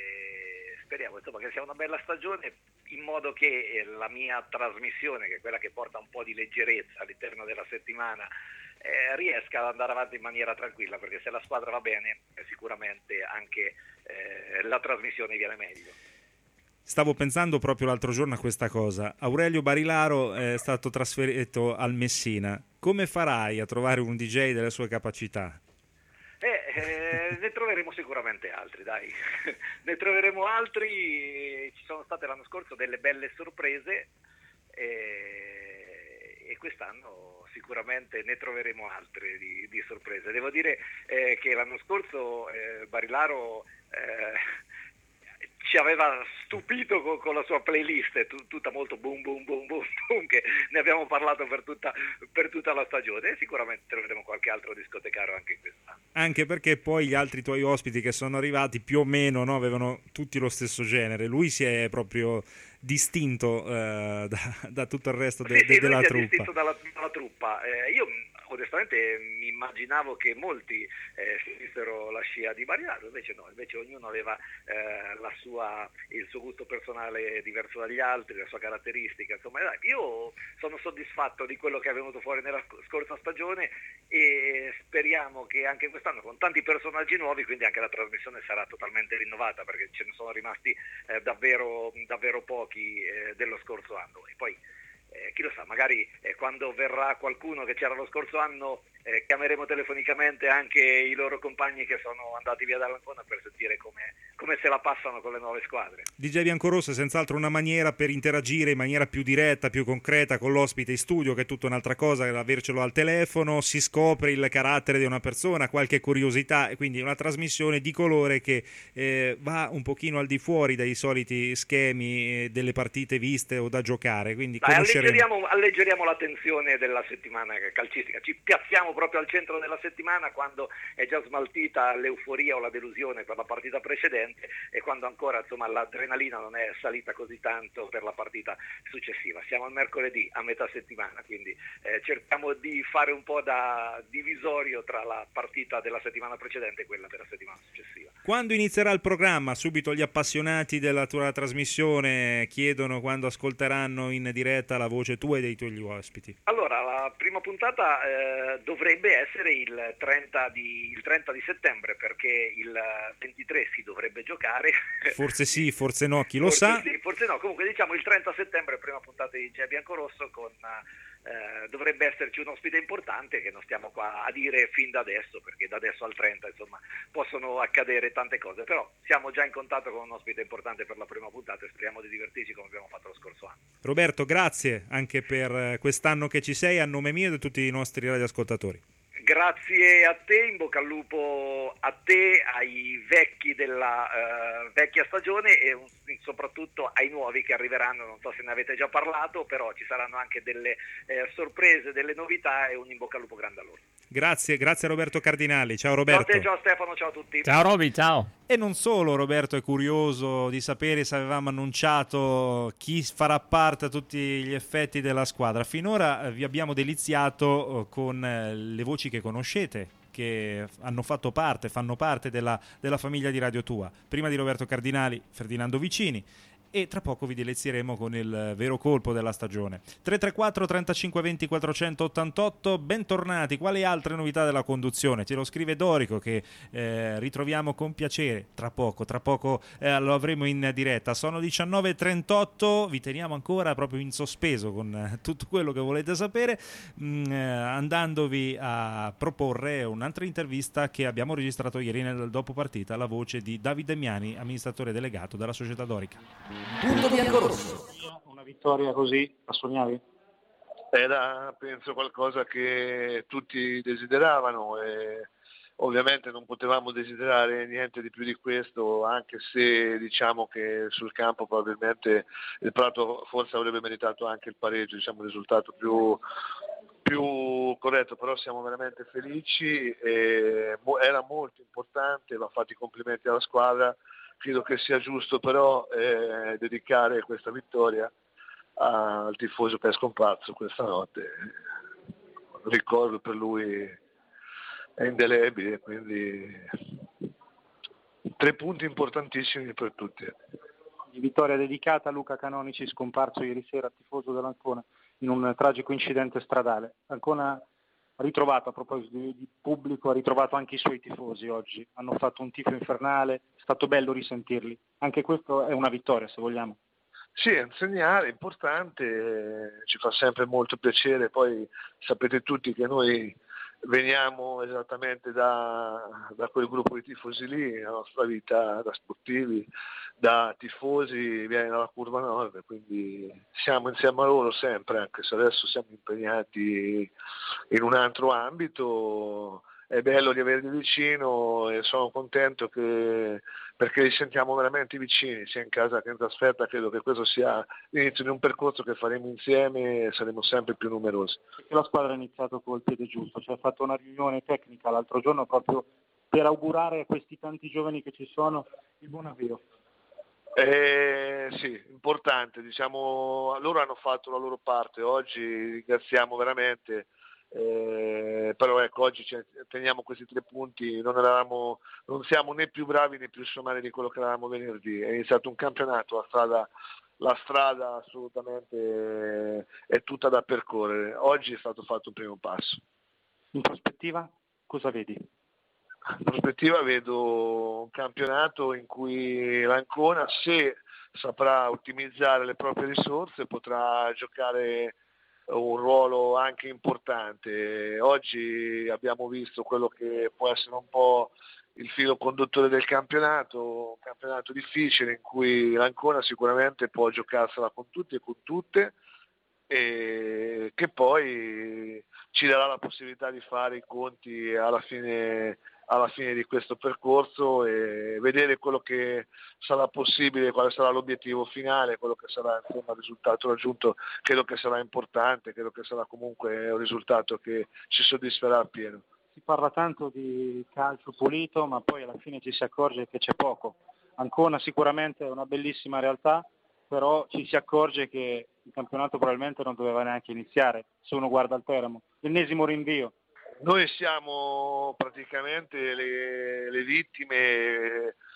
e speriamo, insomma, che sia una bella stagione, in modo che la mia trasmissione, che è quella che porta un po' di leggerezza all'interno della settimana, riesca ad andare avanti in maniera tranquilla, perché se la squadra va bene sicuramente anche la trasmissione viene meglio. Stavo pensando proprio l'altro giorno a questa cosa. Aurelio Barilaro è stato trasferito al Messina. Come farai a trovare un DJ delle sue capacità? Ne troveremo sicuramente altri, dai. Ne troveremo altri. Ci sono state l'anno scorso delle belle sorprese, e quest'anno sicuramente ne troveremo altre di sorprese. Devo dire che l'anno scorso Barilaro ci aveva stupito con la sua playlist, tutta molto boom boom boom boom boom, che ne abbiamo parlato per tutta la stagione, e sicuramente troveremo qualche altro discotecario anche quest'anno. Anche perché poi gli altri tuoi ospiti che sono arrivati più o meno, no, avevano tutti lo stesso genere. Lui si è proprio distinto da tutto il resto della lui truppa. Si è distinto dalla truppa. Io onestamente mi immaginavo che molti seguissero la scia di Barilaro, invece no, invece ognuno aveva il suo gusto personale diverso dagli altri, la sua caratteristica, insomma. Io sono soddisfatto di quello che è venuto fuori nella scorsa stagione, e speriamo che anche quest'anno, con tanti personaggi nuovi, quindi anche la trasmissione sarà totalmente rinnovata, perché ce ne sono rimasti davvero pochi dello scorso anno. E poi chi lo sa, magari quando verrà qualcuno che c'era lo scorso anno, chiameremo telefonicamente anche i loro compagni che sono andati via dall'Ancona, per sentire come se la passano con le nuove squadre. DJ Biancorosso è senz'altro una maniera per interagire in maniera più diretta, più concreta con l'ospite in studio, che è tutta un'altra cosa che avercelo al telefono. Si scopre il carattere di una persona, qualche curiosità, e quindi una trasmissione di colore che va un pochino al di fuori dai soliti schemi delle partite viste o da giocare. Quindi alleggeriamo la tensione della settimana calcistica, ci piazziamo proprio al centro della settimana, quando è già smaltita l'euforia o la delusione per la partita precedente, e quando ancora, insomma, l'adrenalina non è salita così tanto per la partita successiva. Siamo al mercoledì, a metà settimana, quindi cerchiamo di fare un po' da divisorio tra la partita della settimana precedente e quella della settimana successiva. Quando inizierà il programma? Subito gli appassionati della tua trasmissione chiedono quando ascolteranno in diretta la voce tua e dei tuoi ospiti. Allora, la prima puntata dovrebbe essere il 30 di settembre, perché il 23 si dovrebbe giocare. Forse sì, forse no, chi lo sa. Sì, forse no, comunque diciamo il 30 settembre, prima puntata di GE Biancorosso, con dovrebbe esserci un ospite importante che non stiamo qua a dire fin da adesso, perché da adesso al 30 insomma possono accadere tante cose, però siamo già in contatto con un ospite importante per la prima puntata e speriamo di divertirci come abbiamo fatto lo scorso anno. Roberto, grazie anche per quest'anno che ci sei, a nome mio e di tutti i nostri radioascoltatori. Grazie a te, in bocca al lupo a te, ai vecchi della vecchia stagione e soprattutto ai nuovi che arriveranno. Non so se ne avete già parlato, però ci saranno anche delle sorprese, delle novità, e un in bocca al lupo grande a loro. Grazie a Roberto Cardinali. Ciao Roberto. Ciao a te, ciao Stefano, ciao a tutti. Ciao Roby, ciao. E non solo, Roberto è curioso di sapere se avevamo annunciato chi farà parte a tutti gli effetti della squadra. Finora vi abbiamo deliziato con le voci che conoscete, che fanno parte della famiglia di Radio Tua. Prima di Roberto Cardinali, Ferdinando Vicini, e tra poco vi delizieremo con il vero colpo della stagione. 334 35 20 488, bentornati. Quali altre novità della conduzione? Ce lo scrive Dorico, che ritroviamo con piacere. Tra poco lo avremo in diretta. Sono 19:38, vi teniamo ancora proprio in sospeso con tutto quello che volete sapere, andandovi a proporre un'altra intervista che abbiamo registrato ieri nel dopo partita, la voce di Davide Miani, amministratore delegato della società Dorica. Punto biancorosso. Una vittoria così, la sognavi? Era, penso, qualcosa che tutti desideravano e ovviamente non potevamo desiderare niente di più di questo, anche se diciamo che sul campo probabilmente il Prato forse avrebbe meritato anche il pareggio, diciamo il risultato più corretto, però siamo veramente felici e era molto importante, va fatti i complimenti alla squadra. Credo che sia giusto però dedicare questa vittoria al tifoso che è scomparso questa notte. Il ricordo per lui è indelebile, quindi 3 punti importantissimi per tutti. Vittoria dedicata a Luca Canonici, scomparso ieri sera, tifoso dell'Ancona, in un tragico incidente stradale. Ancona ritrovato, a proposito di pubblico, ha ritrovato anche i suoi tifosi oggi, hanno fatto un tifo infernale, è stato bello risentirli, anche questo è una vittoria se vogliamo. Sì, è un segnale importante, ci fa sempre molto piacere, poi sapete tutti che noi veniamo esattamente da quel gruppo di tifosi lì, la nostra vita da sportivi, da tifosi viene dalla curva nord, quindi siamo insieme a loro sempre, anche se adesso siamo impegnati in un altro ambito. È bello di averli vicino e sono contento perché li sentiamo veramente vicini, sia in casa che in trasferta. Credo che questo sia l'inizio di un percorso che faremo insieme e saremo sempre più numerosi. Perché la squadra ha iniziato col piede giusto, cioè ha fatto una riunione tecnica l'altro giorno proprio per augurare a questi tanti giovani che ci sono il buon avvio. Sì, importante, diciamo, loro hanno fatto la loro parte, oggi ringraziamo veramente. Però ecco, oggi teniamo questi 3 punti, non siamo né più bravi né più somari di quello che eravamo venerdì. È iniziato un campionato, la strada assolutamente è tutta da percorrere. Oggi è stato fatto un primo passo. In prospettiva cosa vedi? In prospettiva vedo un campionato in cui l'Ancona, se saprà ottimizzare le proprie risorse, potrà giocare un ruolo anche importante. Oggi abbiamo visto quello che può essere un po' il filo conduttore del campionato, un campionato difficile in cui l'Ancona sicuramente può giocarsela con tutti e con tutte, e che poi ci darà la possibilità di fare i conti alla fine di questo percorso e vedere quello che sarà possibile, quale sarà l'obiettivo finale, quello che sarà insomma il risultato raggiunto. Credo che sarà importante, credo che sarà comunque un risultato che ci soddisferà appieno. Si parla tanto di calcio pulito, ma poi alla fine ci si accorge che c'è poco. Ancona sicuramente è una bellissima realtà, però ci si accorge che il campionato probabilmente non doveva neanche iniziare, se uno guarda il Teramo. L'ennesimo rinvio. Noi siamo praticamente le vittime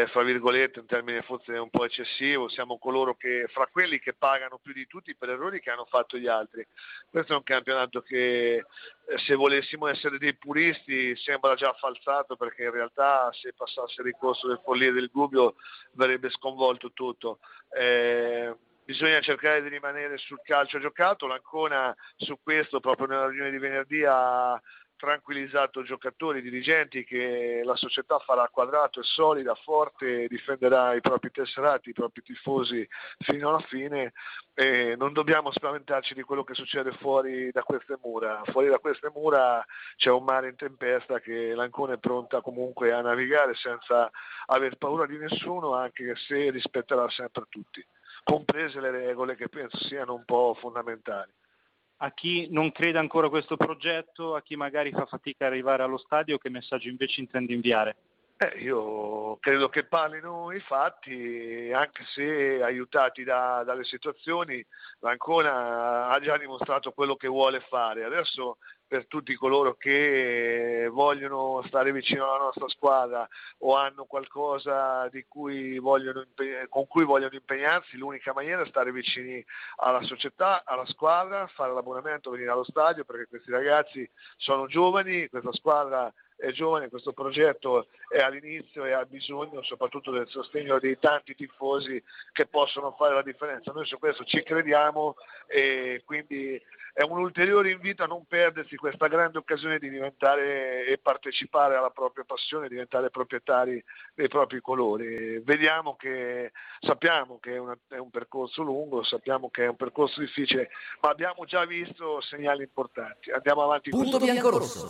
fra virgolette, un termine forse un po' eccessivo, siamo coloro che, fra quelli che pagano più di tutti per errori che hanno fatto gli altri. Questo è un campionato che, se volessimo essere dei puristi, sembra già falsato, perché in realtà se passasse il ricorso del Forlì e del Gubbio verrebbe sconvolto tutto. Bisogna cercare di rimanere sul calcio giocato. L'Ancona su questo, proprio nella riunione di venerdì, ha tranquillizzato giocatori, dirigenti, che la società farà quadrato, è solida, forte, difenderà i propri tesserati, i propri tifosi fino alla fine, e non dobbiamo spaventarci di quello che succede fuori da queste mura. Fuori da queste mura c'è un mare in tempesta che l'Ancona è pronta comunque a navigare senza aver paura di nessuno, anche se rispetterà sempre tutti, comprese le regole, che penso siano un po' fondamentali. A chi non crede ancora a questo progetto, a chi magari fa fatica ad arrivare allo stadio, che messaggio invece intendi inviare? Io credo che parlino i fatti, anche se aiutati dalle situazioni. L'Ancona ha già dimostrato quello che vuole fare. Adesso, per tutti coloro che vogliono stare vicino alla nostra squadra o hanno qualcosa con cui vogliono impegnarsi, l'unica maniera è stare vicini alla società, alla squadra, fare l'abbonamento, venire allo stadio, perché questi ragazzi sono giovani, questa squadra è giovane, questo progetto è all'inizio e ha bisogno soprattutto del sostegno dei tanti tifosi che possono fare la differenza. Noi su questo ci crediamo, e quindi è un ulteriore invito a non perdersi questa grande occasione di diventare e partecipare alla propria passione, diventare proprietari dei propri colori. Sappiamo che è un percorso lungo, sappiamo che è un percorso difficile, ma abbiamo già visto segnali importanti. Andiamo avanti. Punto biancorosso.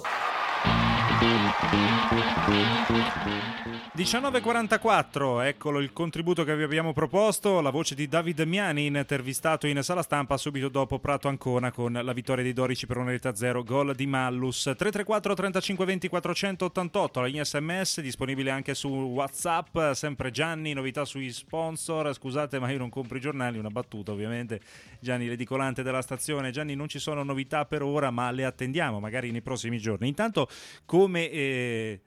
19:44, eccolo il contributo che vi abbiamo proposto, la voce di David Miani, intervistato in sala stampa subito dopo Prato Ancona con la vittoria dei Dorici per 1-0, gol di Mallus. 334 35 20 488, la linea SMS disponibile anche su WhatsApp. Sempre Gianni, novità sui sponsor. Scusate, ma io non compro i giornali, una battuta ovviamente. Gianni, l'edicolante della stazione. Gianni, non ci sono novità per ora, ma le attendiamo magari nei prossimi giorni. Intanto, come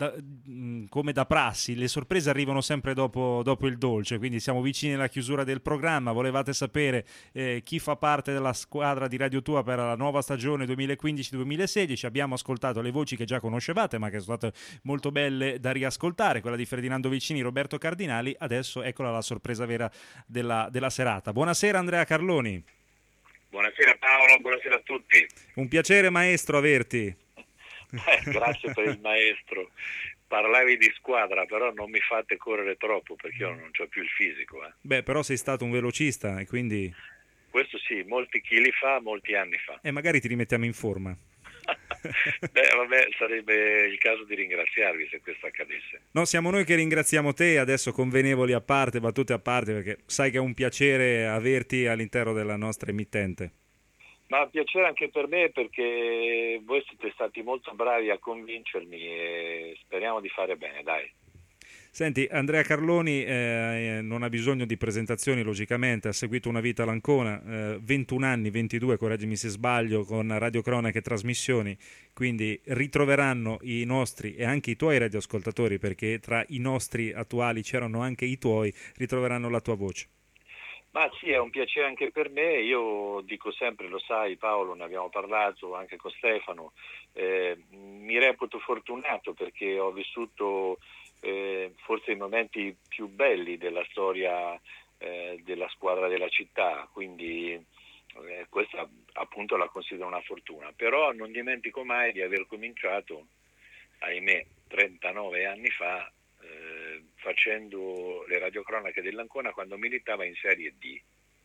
da prassi, le sorprese arrivano sempre dopo il dolce, quindi siamo vicini alla chiusura del programma. Volevate sapere chi fa parte della squadra di Radio Tua per la nuova stagione 2015-2016. Abbiamo ascoltato le voci che già conoscevate, ma che sono state molto belle da riascoltare, quella di Ferdinando Vicini, Roberto Cardinali. Adesso eccola la sorpresa vera della serata. Buonasera Andrea Carloni. Buonasera Paolo, buonasera a tutti. Un piacere maestro averti. Grazie per il maestro. Parlavi di squadra, però non mi fate correre troppo, perché io non ho più il fisico. Beh, però sei stato un velocista e quindi... Questo sì, molti chili fa, molti anni fa. E magari ti rimettiamo in forma. Beh, vabbè, sarebbe il caso di ringraziarvi se questo accadesse. No, siamo noi che ringraziamo te, adesso convenevoli a parte, battute a parte, perché sai che è un piacere averti all'interno della nostra emittente. Ma piacere anche per me, perché voi siete stati molto bravi a convincermi e speriamo di fare bene, dai. Senti, Andrea Carloni non ha bisogno di presentazioni, logicamente, ha seguito una vita all'Ancona, 21 anni, 22, correggimi se sbaglio, con radiocronache e trasmissioni, quindi ritroveranno i nostri e anche i tuoi radioascoltatori, perché tra i nostri attuali c'erano anche i tuoi, ritroveranno la tua voce. Ma sì, è un piacere anche per me. Io dico sempre, lo sai Paolo, ne abbiamo parlato anche con Stefano, mi reputo fortunato perché ho vissuto forse i momenti più belli della storia della squadra della città, quindi questa appunto la considero una fortuna. Però non dimentico mai di aver cominciato, ahimè, 39 anni fa, facendo le radiocronache dell'Ancona quando militava in Serie D.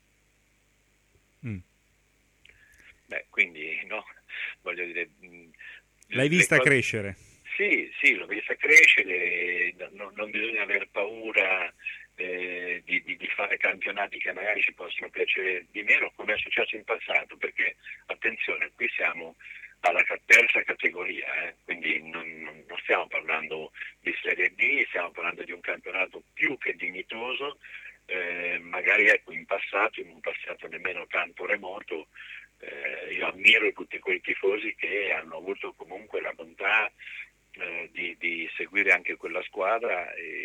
Beh, quindi no, voglio dire, l'hai vista crescere? Sì, l'ho vista crescere, non bisogna aver paura di fare campionati che magari ci possono piacere di meno, come è successo in passato, perché attenzione, qui siamo alla terza categoria, quindi non stiamo parlando di Serie D, stiamo parlando di un campionato più che dignitoso, magari ecco in un passato nemmeno tanto remoto. Io ammiro tutti quei tifosi che hanno avuto comunque la bontà di seguire anche quella squadra e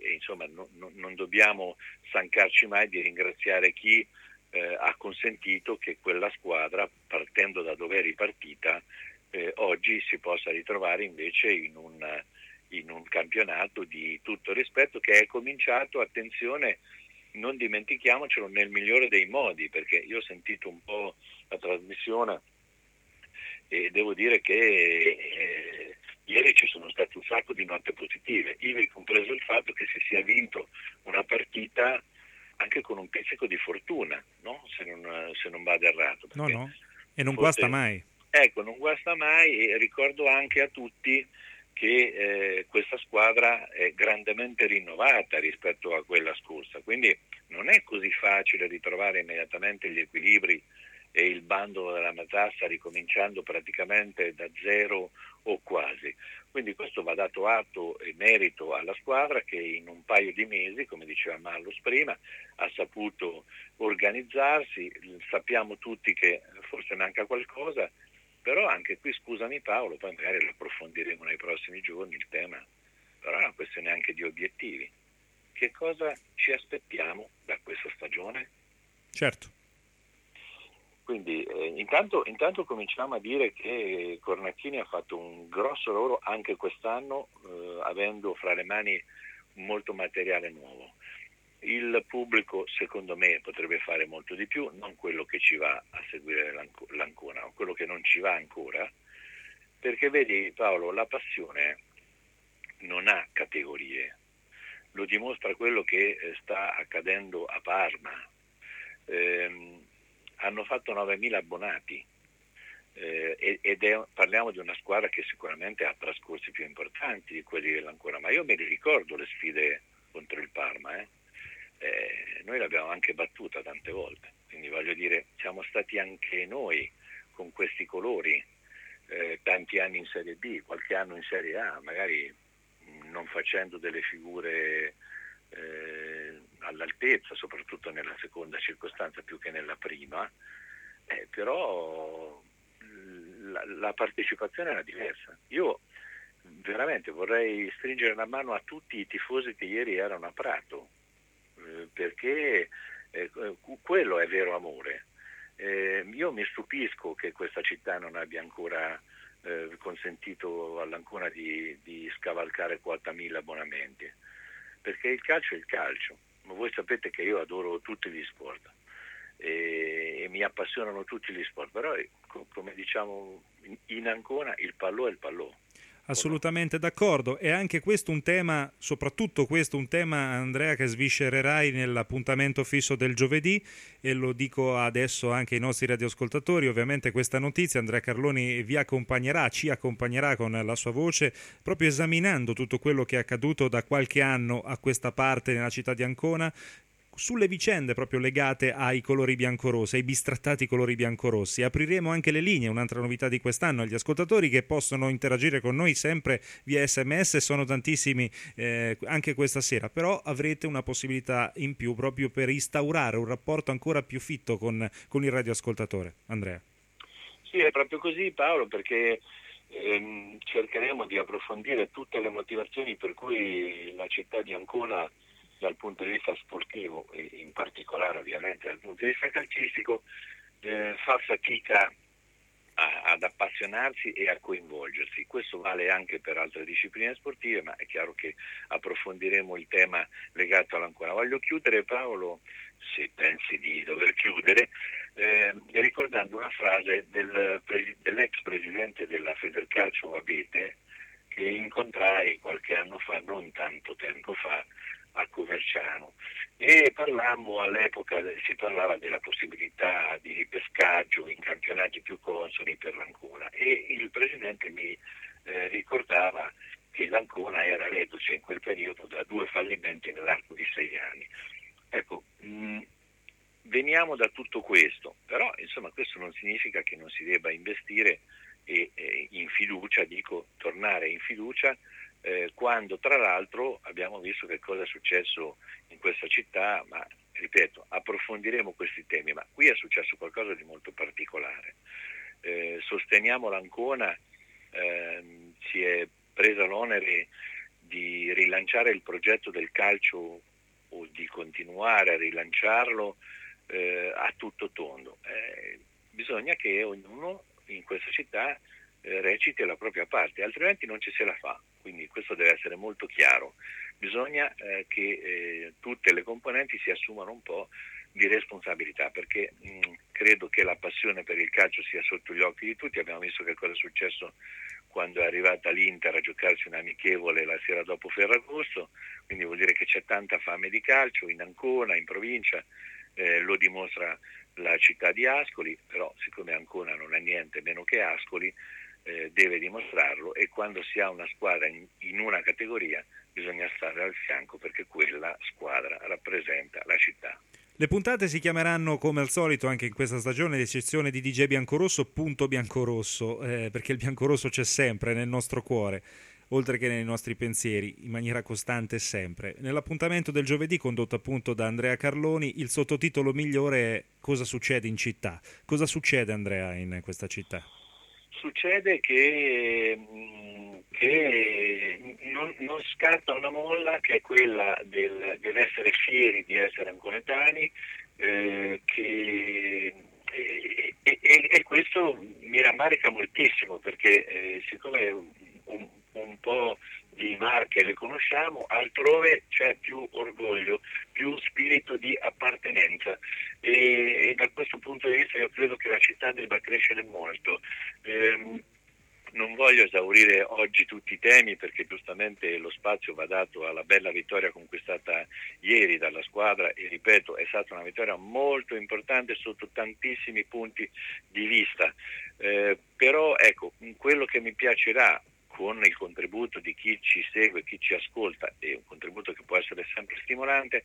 insomma non dobbiamo stancarci mai di ringraziare chi ha consentito che quella squadra, partendo da dove è ripartita, oggi si possa ritrovare invece in un campionato di tutto rispetto, che è cominciato, attenzione, non dimentichiamocelo, nel migliore dei modi, perché io ho sentito un po' la trasmissione e devo dire che ieri ci sono state un sacco di note positive, ivi compreso il fatto che si sia vinto una partita anche con un pizzico di fortuna, no? Se non vado errato. No, e non guasta mai. Ecco, non guasta mai, e ricordo anche a tutti che questa squadra è grandemente rinnovata rispetto a quella scorsa, quindi non è così facile ritrovare immediatamente gli equilibri e il bandolo della matassa ricominciando praticamente da zero o quasi. Quindi questo va dato atto e merito alla squadra, che in un paio di mesi, come diceva Mallus prima, ha saputo organizzarsi. Sappiamo tutti che forse manca qualcosa, però anche qui, scusami Paolo, poi magari lo approfondiremo nei prossimi giorni il tema, però è una questione anche di obiettivi. Che cosa ci aspettiamo da questa stagione? Certo. Quindi intanto cominciamo a dire che Cornacchini ha fatto un grosso lavoro anche quest'anno, avendo fra le mani molto materiale nuovo. Il pubblico secondo me potrebbe fare molto di più, non quello che ci va a seguire l'Ancona, o quello che non ci va ancora, perché vedi Paolo, la passione non ha categorie, lo dimostra quello che sta accadendo a Parma. Hanno fatto 9.000 abbonati parliamo di una squadra che sicuramente ha trascorsi più importanti di quelli dell'Ancona, ma io me li ricordo le sfide contro il Parma, noi l'abbiamo anche battuta tante volte, quindi voglio dire, siamo stati anche noi con questi colori tanti anni in Serie B, qualche anno in Serie A, magari non facendo delle figure all'altezza, soprattutto nella seconda circostanza più che nella prima, però la partecipazione era diversa. Io veramente vorrei stringere la mano a tutti i tifosi che ieri erano a Prato, perché quello è vero amore. Io mi stupisco che questa città non abbia ancora consentito all'Ancona di scavalcare quota 1.000 abbonamenti, perché il calcio è il calcio, ma voi sapete che io adoro tutti gli sport e mi appassionano tutti gli sport, però come diciamo in Ancona il pallò è il pallò. Assolutamente d'accordo, e anche questo un tema, soprattutto questo un tema, Andrea, che sviscererai nell'appuntamento fisso del giovedì, e lo dico adesso anche ai nostri radioascoltatori. Ovviamente questa notizia Andrea Carloni ci accompagnerà con la sua voce, proprio esaminando tutto quello che è accaduto da qualche anno a questa parte nella città di Ancona, sulle vicende proprio legate ai colori biancorossi, ai bistrattati colori biancorossi. Apriremo anche le linee, un'altra novità di quest'anno, agli ascoltatori che possono interagire con noi sempre via SMS, sono tantissimi anche questa sera, però avrete una possibilità in più proprio per instaurare un rapporto ancora più fitto con il radioascoltatore. Andrea. Sì, è proprio così Paolo, perché cercheremo di approfondire tutte le motivazioni per cui la città di Ancona, dal punto di vista sportivo e in particolare ovviamente dal punto di vista calcistico, fa fatica ad appassionarsi e a coinvolgersi. Questo vale anche per altre discipline sportive, ma è chiaro che approfondiremo il tema legato all'Ancona. Voglio chiudere, Paolo, se pensi di dover chiudere, ricordando una frase dell'ex presidente della Federcalcio Abete, che incontrai qualche anno fa, non tanto tempo fa, a Coverciano, e all'epoca si parlava della possibilità di ripescaggio in campionati più consoni per l'Ancona, e il presidente mi ricordava che l'Ancona era reduce in quel periodo da 2 fallimenti nell'arco di 6 anni. Ecco, veniamo da tutto questo, però insomma questo non significa che non si debba investire in fiducia, tornare in fiducia, quando tra l'altro abbiamo visto che cosa è successo in questa città, ma ripeto, approfondiremo questi temi, ma qui è successo qualcosa di molto particolare. Sosteniamo l'Ancona, si è presa l'onere di rilanciare il progetto del calcio o di continuare a rilanciarlo a tutto tondo. Bisogna che ognuno in questa città reciti la propria parte, altrimenti non ci se la fa, quindi questo deve essere molto chiaro. Bisogna che tutte le componenti si assumano un po' di responsabilità, perché credo che la passione per il calcio sia sotto gli occhi di tutti. Abbiamo visto che cosa è successo quando è arrivata l'Inter a giocarsi un amichevole la sera dopo Ferragosto, quindi vuol dire che c'è tanta fame di calcio in Ancona, in provincia, lo dimostra la città di Ascoli, però siccome Ancona non è niente meno che Ascoli, deve dimostrarlo, e quando si ha una squadra in una categoria bisogna stare al fianco, perché quella squadra rappresenta la città. Le puntate si chiameranno come al solito anche in questa stagione, ad eccezione di DJ Biancorosso, punto Biancorosso, perché il biancorosso c'è sempre nel nostro cuore, oltre che nei nostri pensieri, in maniera costante e sempre. Nell'appuntamento del giovedì, condotto appunto da Andrea Carloni, il sottotitolo migliore è Cosa succede in città? Cosa succede, Andrea, in questa città? Succede che non scatta una molla, che è quella dell'essere fieri di essere anconetani, e questo mi rammarica moltissimo, perché siccome un po' di marche le conosciamo, altrove c'è più orgoglio, più spirito di appartenenza, e da questo punto di vista io credo che la città debba crescere molto. Non voglio esaurire oggi tutti i temi, perché giustamente lo spazio va dato alla bella vittoria conquistata ieri dalla squadra, e ripeto, è stata una vittoria molto importante sotto tantissimi punti di vista, però ecco, quello che mi piacerà, con il contributo di chi ci segue, chi ci ascolta, e un contributo che può essere sempre stimolante,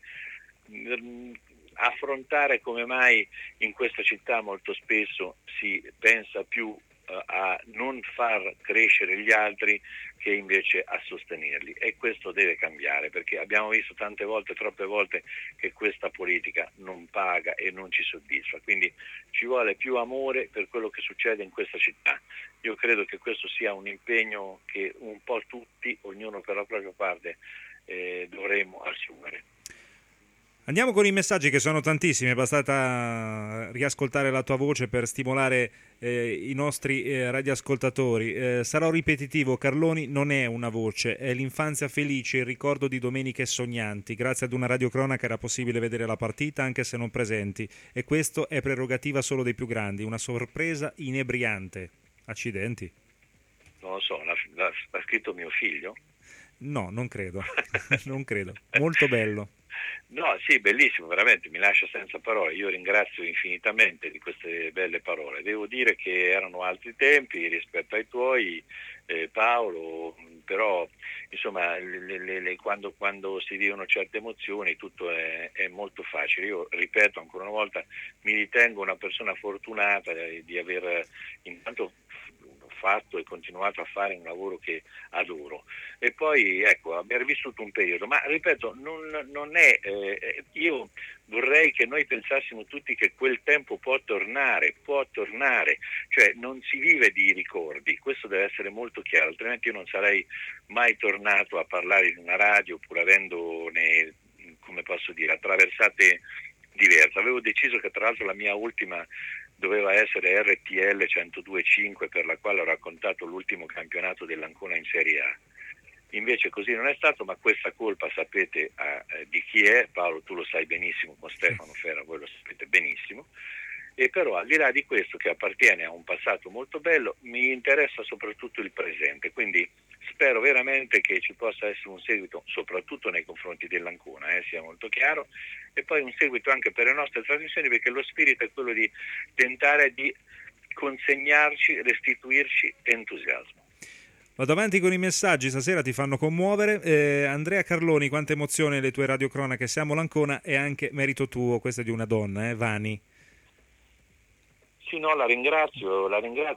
affrontare come mai in questa città molto spesso si pensa più a non far crescere gli altri che invece a sostenerli, e questo deve cambiare, perché abbiamo visto troppe volte che questa politica non paga e non ci soddisfa, quindi ci vuole più amore per quello che succede in questa città. Io credo che questo sia un impegno che un po' tutti, ognuno per la propria parte, dovremmo assumere. Andiamo con i messaggi, che sono tantissimi, è bastata riascoltare la tua voce per stimolare i nostri radioascoltatori. Sarò ripetitivo, Carloni non è una voce, è l'infanzia felice, il ricordo di domeniche sognanti. Grazie ad una radiocronaca era possibile vedere la partita anche se non presenti, e questo è prerogativa solo dei più grandi, una sorpresa inebriante. Accidenti. Non lo so, l'ha scritto mio figlio? No, non credo. Non credo. Molto bello. No, sì, bellissimo, veramente, mi lascia senza parole. Io ringrazio infinitamente di queste belle parole. Devo dire che erano altri tempi rispetto ai tuoi, Paolo, però insomma quando si vivono certe emozioni tutto è molto facile. Io ripeto ancora una volta, mi ritengo una persona fortunata di aver intanto fatto e continuato a fare un lavoro che adoro, e poi ecco, aver vissuto un periodo, ma ripeto, non è io vorrei che noi pensassimo tutti che quel tempo può tornare, cioè non si vive di ricordi, questo deve essere molto chiaro, altrimenti io non sarei mai tornato a parlare in una radio, pur avendone, come posso dire, attraversate diverse. Avevo deciso che tra l'altro la mia ultima doveva essere RTL 102.5, per la quale ho raccontato l'ultimo campionato dell'Ancona in Serie A. Invece così non è stato, ma questa colpa sapete di chi è. Paolo, tu lo sai benissimo, con Stefano Ferra voi lo sapete benissimo, e però al di là di questo, che appartiene a un passato molto bello, mi interessa soprattutto il presente, quindi spero veramente che ci possa essere un seguito, soprattutto nei confronti dell'Ancona, sia molto chiaro, e poi un seguito anche per le nostre trasmissioni, perché lo spirito è quello di tentare di consegnarci, restituirci entusiasmo. Vado avanti con i messaggi, stasera ti fanno commuovere. Andrea Carloni, quanta emozione le tue radiocronache, siamo l'Ancona, è anche merito tuo, questa è di una donna, Vani. Sì, no, la ringrazio.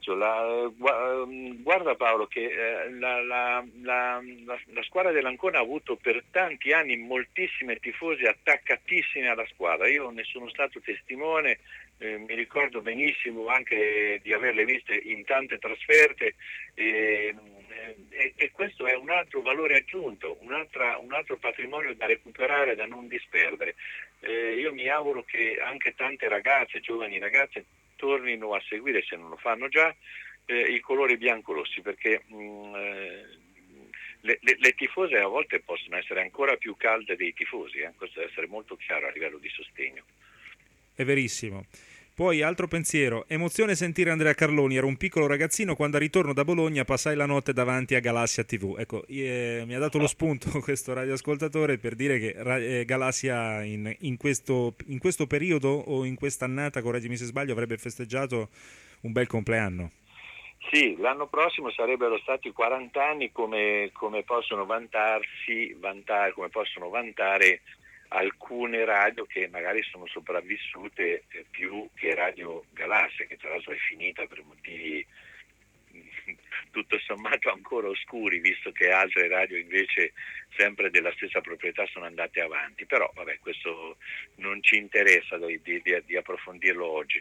Guarda Paolo, che la squadra dell'Ancona ha avuto per tanti anni moltissimi tifosi attaccatissimi alla squadra. Io ne sono stato testimone, mi ricordo benissimo anche di averle viste in tante trasferte, e questo è un altro valore aggiunto, un altro patrimonio da recuperare, da non disperdere. Io mi auguro che anche tante ragazze, giovani ragazze, tornino a seguire, se non lo fanno già, i colori bianco-rossi, perché le tifose a volte possono essere ancora più calde dei tifosi, questo deve essere molto chiaro a livello di sostegno. È verissimo. Poi altro pensiero, emozione sentire Andrea Carloni, ero un piccolo ragazzino quando al ritorno da Bologna passai la notte davanti a Galassia TV. Ecco, mi ha dato lo spunto questo radioascoltatore per dire che Galassia in questo periodo o in quest'annata, correggimi se sbaglio, avrebbe festeggiato un bel compleanno. Sì, l'anno prossimo sarebbero stati 40 anni come possono vantare alcune radio che magari sono sopravvissute più che Radio Galassia, che tra l'altro è finita per motivi tutto sommato ancora oscuri, visto che altre radio invece sempre della stessa proprietà sono andate avanti. Però vabbè, questo non ci interessa di approfondirlo oggi.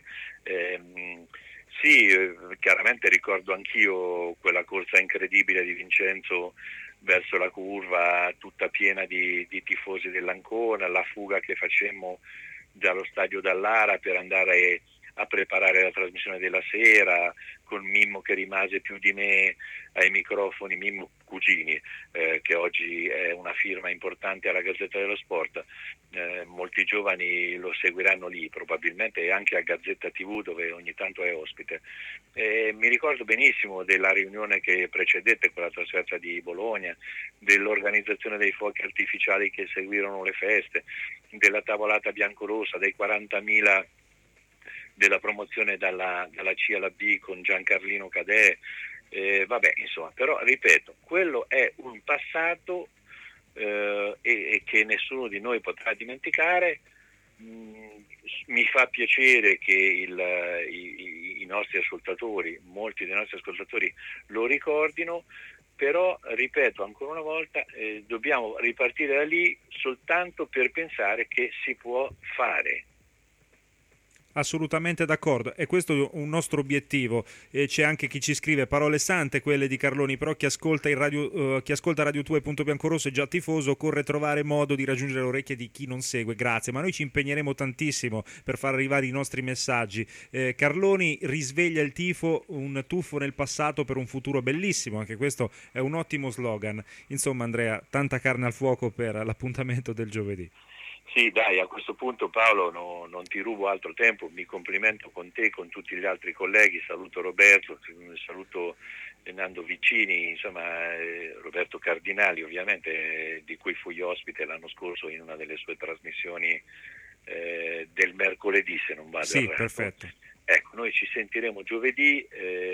Sì, chiaramente ricordo anch'io quella corsa incredibile di Vincenzo verso la curva tutta piena di tifosi dell'Ancona, la fuga che facemmo dallo stadio Dallara per andare a preparare la trasmissione della sera, con Mimmo che rimase più di me ai microfoni, Mimmo Cugini, che oggi è una firma importante alla Gazzetta dello Sport. Molti giovani lo seguiranno lì probabilmente, e anche a Gazzetta TV, dove ogni tanto è ospite. Mi ricordo benissimo della riunione che precedette quella trasferta di Bologna, dell'organizzazione dei fuochi artificiali che seguirono le feste, della tavolata biancorossa, dei 40.000 della promozione dalla C alla B con Giancarlino Cadè, vabbè, insomma, però ripeto, quello è un passato e che nessuno di noi potrà dimenticare. Mi fa piacere che i nostri ascoltatori, molti dei nostri ascoltatori lo ricordino, però ripeto ancora una volta, dobbiamo ripartire da lì soltanto per pensare che si può fare. Assolutamente d'accordo, e questo è un nostro obiettivo. C'è anche chi ci scrive parole sante quelle di Carloni, però chi ascolta Radio 2 e Punto Biancorosso è già tifoso, occorre trovare modo di raggiungere le orecchie di chi non segue. Grazie, ma noi ci impegneremo tantissimo per far arrivare i nostri messaggi. Carloni risveglia il tifo, un tuffo nel passato per un futuro bellissimo, anche questo è un ottimo slogan. Insomma, Andrea, tanta carne al fuoco per l'appuntamento del giovedì. Sì, dai, a questo punto Paolo non ti rubo altro tempo, mi complimento con te, con tutti gli altri colleghi, saluto Roberto, saluto Nando Vicini, insomma Roberto Cardinali ovviamente, di cui fui ospite l'anno scorso in una delle sue trasmissioni del mercoledì, se non vado errato. Perfetto. Ecco, noi ci sentiremo giovedì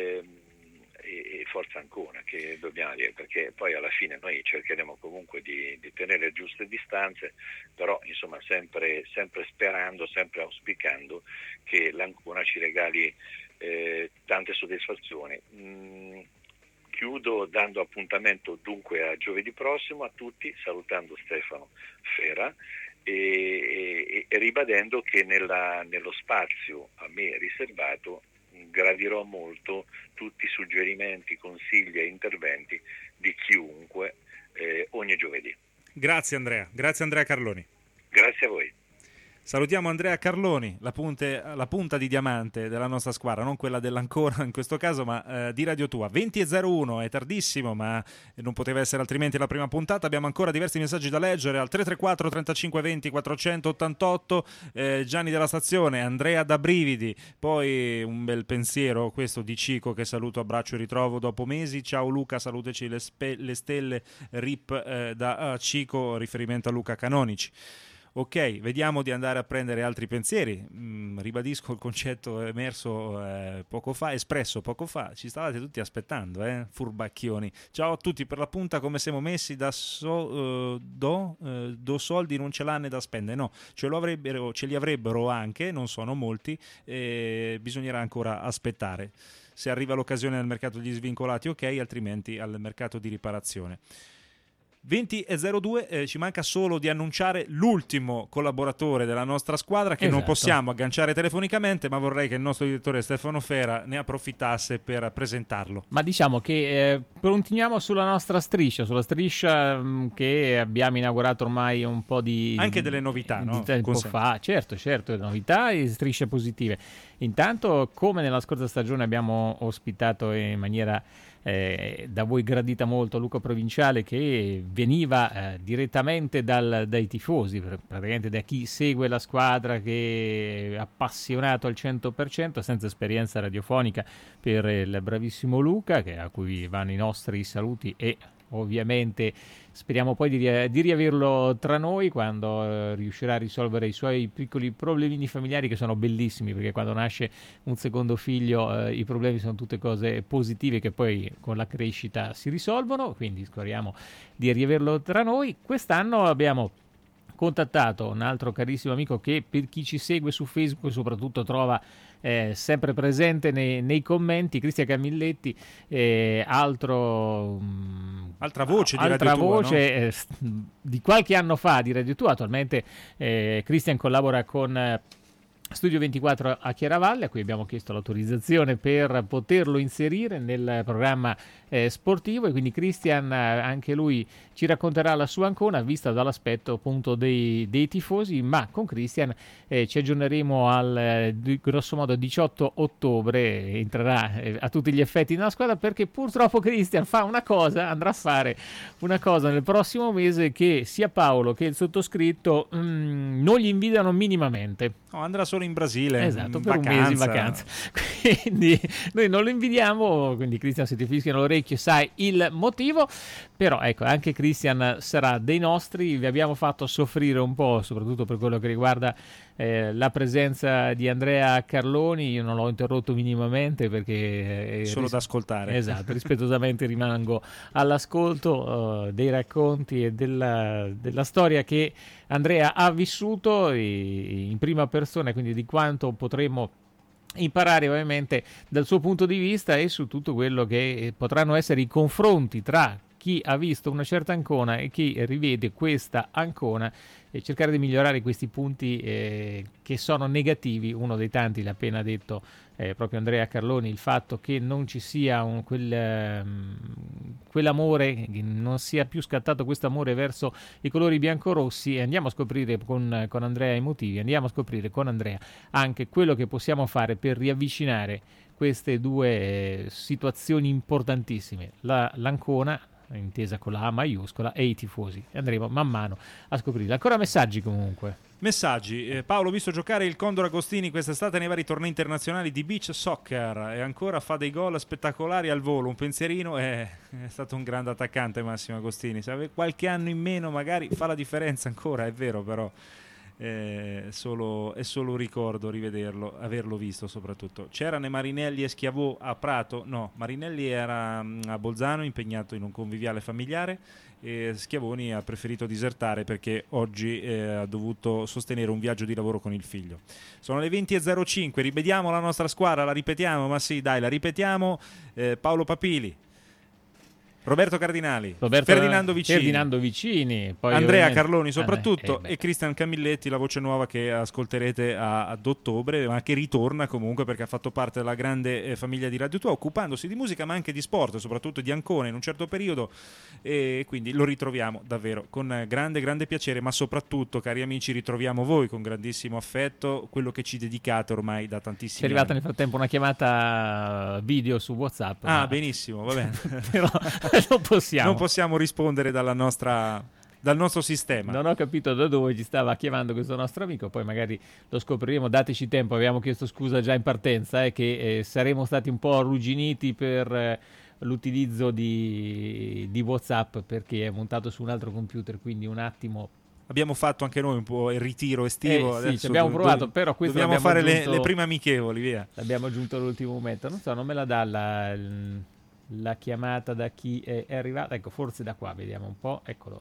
e forza Ancona, che dobbiamo dire, perché poi alla fine noi cercheremo comunque di tenere le giuste distanze, però insomma sempre sperando, sempre auspicando che l'Ancona ci regali tante soddisfazioni. Chiudo dando appuntamento dunque a giovedì prossimo a tutti, salutando Stefano Fera e ribadendo che nello spazio a me riservato gradirò molto tutti i suggerimenti, consigli e interventi di chiunque ogni giovedì. Grazie Andrea Carloni. Grazie a voi. Salutiamo Andrea Carloni, la punta di diamante della nostra squadra, non quella dell'Ancona in questo caso, ma di Radio Tua. 20:01, è tardissimo, ma non poteva essere altrimenti la prima puntata. Abbiamo ancora diversi messaggi da leggere al 334 35 20 488. Gianni della Stazione, Andrea da Brividi, poi un bel pensiero questo di Cico, che saluto, abbraccio e ritrovo dopo mesi. Ciao Luca, salutaci le stelle, rip da Cico, riferimento a Luca Canonici. Ok, vediamo di andare a prendere altri pensieri. Ribadisco il concetto emerso espresso poco fa. Ci stavate tutti aspettando, furbacchioni. Ciao a tutti, per la punta come siamo messi do soldi non ce l'hanno da spendere. No, ce li avrebbero anche, non sono molti, bisognerà ancora aspettare. Se arriva l'occasione nel mercato degli svincolati, ok, altrimenti al mercato di riparazione. 20:02, ci manca solo di annunciare l'ultimo collaboratore della nostra squadra che non possiamo agganciare telefonicamente, ma vorrei che il nostro direttore Stefano Fera ne approfittasse per presentarlo. Ma diciamo che continuiamo sulla nostra striscia, che abbiamo inaugurato ormai un po' di... Anche delle novità, no? Tempo fa, certo, novità e strisce positive. Intanto, come nella scorsa stagione abbiamo ospitato in maniera da voi gradita molto Luca Provinciale, che veniva direttamente dai tifosi, praticamente da chi segue la squadra, che è appassionato al 100%, senza esperienza radiofonica, per il bravissimo Luca, a cui vanno i nostri saluti, e ovviamente speriamo poi di riaverlo tra noi quando riuscirà a risolvere i suoi piccoli problemini familiari, che sono bellissimi, perché quando nasce un secondo figlio i problemi sono tutte cose positive che poi con la crescita si risolvono, quindi speriamo di riaverlo tra noi. Quest'anno abbiamo contattato un altro carissimo amico che, per chi ci segue su Facebook soprattutto, trova sempre presente nei commenti, Cristian Camilletti, altra voce di Radio Tua, no? Di qualche anno fa di Radio Tua. Attualmente Cristian collabora con Studio 24 a Chiaravalle, a cui abbiamo chiesto l'autorizzazione per poterlo inserire nel programma sportivo, e quindi Cristian, anche lui, ci racconterà la sua Ancona vista dall'aspetto appunto dei tifosi, ma con Cristian ci aggiorneremo al grosso modo 18 ottobre, entrerà a tutti gli effetti nella squadra, perché purtroppo Cristian andrà a fare una cosa nel prossimo mese che sia Paolo che il sottoscritto non gli invidiano minimamente. No, andrà solo in Brasile, esatto, per un mese in vacanza. Quindi noi non lo invidiamo, quindi Cristian, se ti fischiano l'orecchio sai il motivo. Però ecco, anche Cristian sarà dei nostri. Vi abbiamo fatto soffrire un po', soprattutto per quello che riguarda la presenza di Andrea Carloni. Io non l'ho interrotto minimamente perché solo da ascoltare. Esatto, rispettosamente rimango all'ascolto dei racconti e della storia che Andrea ha vissuto in prima persona, quindi di quanto potremmo imparare ovviamente dal suo punto di vista e su tutto quello che potranno essere i confronti tra chi ha visto una certa Ancona e chi rivede questa Ancona, e cercare di migliorare questi punti che sono negativi. Uno dei tanti l'ha appena detto proprio Andrea Carloni, il fatto che non ci sia quell'amore, che non sia più scattato questo amore verso i colori biancorossi. E andiamo a scoprire con Andrea i motivi, andiamo a scoprire con Andrea anche quello che possiamo fare per riavvicinare queste due situazioni importantissime, l'Ancona intesa con la A maiuscola e i tifosi. Andremo man mano a scoprirla. Ancora messaggi comunque. Messaggi. Paolo, visto giocare il Condor Agostini quest'estate nei vari tornei internazionali di beach soccer e ancora fa dei gol spettacolari al volo, un pensierino, è stato un grande attaccante Massimo Agostini. Se aveva qualche anno in meno magari fa la differenza ancora, è vero, però è solo un ricordo rivederlo, averlo visto soprattutto. C'erano Marinelli e Schiavò a Prato? No, Marinelli era a Bolzano impegnato in un conviviale familiare, e Schiavoni ha preferito disertare perché oggi ha dovuto sostenere un viaggio di lavoro con il figlio. Sono le 20:05, rivediamo la nostra squadra, la ripetiamo? Ma sì, dai, la ripetiamo. Paolo Papili, Roberto Cardinali, Ferdinando Vicini, poi Andrea Carloni soprattutto, e Cristian Camilletti, la voce nuova che ascolterete ad ottobre, ma che ritorna comunque perché ha fatto parte della grande famiglia di Radio Tua, occupandosi di musica ma anche di sport, soprattutto di Ancona in un certo periodo, e quindi lo ritroviamo davvero con grande piacere, ma soprattutto, cari amici, ritroviamo voi con grandissimo affetto, quello che ci dedicate ormai da tantissimi anni. È arrivata nel frattempo una chiamata video su WhatsApp. Ah, benissimo, va bene. Però non possiamo rispondere dal nostro sistema. Non ho capito da dove ci stava chiamando questo nostro amico, poi magari lo scopriremo. Dateci tempo, abbiamo chiesto scusa già in partenza che saremo stati un po' arrugginiti per l'utilizzo di WhatsApp, perché è montato su un altro computer, quindi un attimo. Abbiamo fatto anche noi un po' il ritiro estivo. Sì, ci abbiamo provato, però questo dobbiamo fare le prime amichevoli, via. L'abbiamo aggiunto all'ultimo momento. Non so, non me la dà la chiamata da chi è arrivata. Ecco, forse da qua, vediamo un po'. Eccolo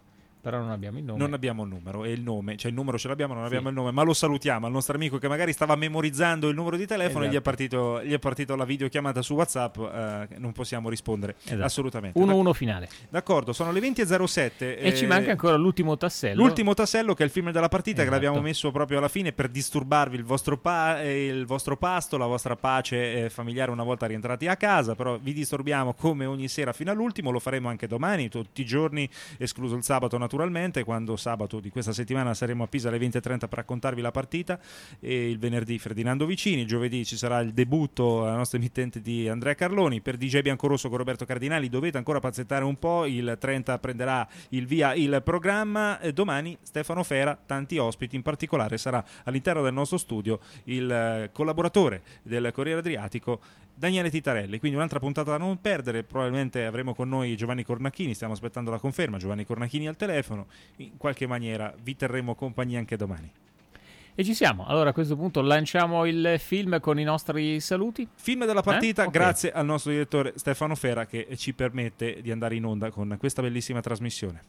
Però non abbiamo il nome. Non abbiamo il numero, e il nome, cioè il numero ce l'abbiamo, non abbiamo il nome, ma lo salutiamo al nostro amico che magari stava memorizzando il numero di telefono, esatto. e gli è partito la videochiamata su WhatsApp, non possiamo rispondere, esatto. Assolutamente. 1-1 finale. D'accordo, sono le 20.07 e ci manca ancora l'ultimo tassello. L'ultimo tassello, che è il film della partita, esatto. che l'abbiamo messo proprio alla fine per disturbarvi il vostro pasto, la vostra pace familiare una volta rientrati a casa, però vi disturbiamo come ogni sera fino all'ultimo, lo faremo anche domani, tutti i giorni, escluso il sabato naturalmente, quando sabato di questa settimana saremo a Pisa alle 20.30 per raccontarvi la partita, e il venerdì Ferdinando Vicini, il giovedì ci sarà il debutto alla nostra emittente di Andrea Carloni, per DJ Biancorosso con Roberto Cardinali dovete ancora pazzettare un po', il 30 prenderà il via il programma, domani Stefano Fera, tanti ospiti, in particolare sarà all'interno del nostro studio il collaboratore del Corriere Adriatico Daniele Titarelli, quindi un'altra puntata da non perdere. Probabilmente avremo con noi Giovanni Cornacchini, stiamo aspettando la conferma, Giovanni Cornacchini al telefono, in qualche maniera vi terremo compagnia anche domani. E ci siamo, allora a questo punto lanciamo il film con i nostri saluti. Film della partita, Okay. Grazie al nostro direttore Stefano Fera che ci permette di andare in onda con questa bellissima trasmissione.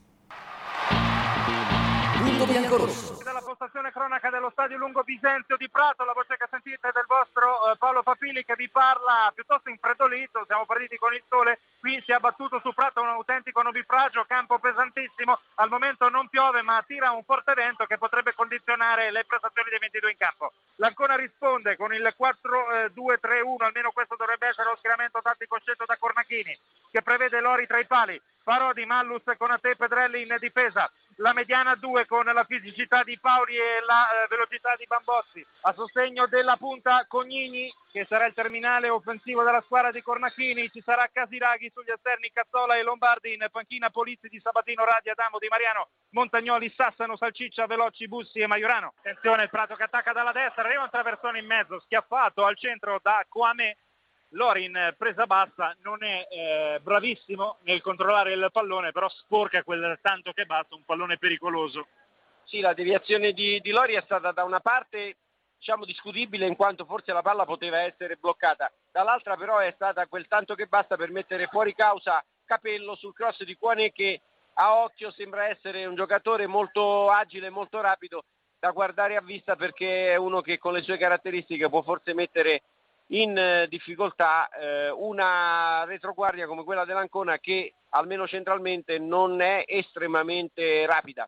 Lungo Biancorosso. Dalla postazione cronaca dello stadio Lungo Bisenzio di Prato, la voce che sentite è del vostro Paolo Papili, che vi parla piuttosto infreddolito. Siamo partiti con il sole, qui si è abbattuto su Prato un autentico nubifragio, campo pesantissimo, al momento non piove ma tira un forte vento che potrebbe condizionare le prestazioni dei 22 in campo. L'Ancona risponde con il 4-2-3-1, almeno questo dovrebbe essere lo schieramento tattico scelto da Cornacchini, che prevede Lori tra i pali, Parodi, Mallus, Konate, Pedrelli in difesa, la mediana 2 con la fisicità di Paoli e la velocità di Bambozzi, a sostegno della punta Cognini, che sarà il terminale offensivo della squadra di Cornacchini. Ci sarà Casiraghi sugli esterni, Cazzola e Lombardi, in panchina Polizzi, Di Sabatino, Radi, Adamo, Di Mariano, Montagnoli, Sassano, Salciccia, Veloci, Bussi e Maiorano. Attenzione, il Prato che attacca dalla destra, arriva un traversone in mezzo, schiaffato al centro da Kouamé. Lori in presa bassa non è bravissimo nel controllare il pallone, però sporca quel tanto che basta, un pallone pericoloso. Sì, la deviazione di Lori è stata da una parte diciamo discutibile, in quanto forse la palla poteva essere bloccata, dall'altra però è stata quel tanto che basta per mettere fuori causa Capello sul cross di Kouamé, che a occhio sembra essere un giocatore molto agile, molto rapido da guardare a vista, perché è uno che con le sue caratteristiche può forse mettere in difficoltà una retroguardia come quella dell'Ancona, che almeno centralmente non è estremamente rapida.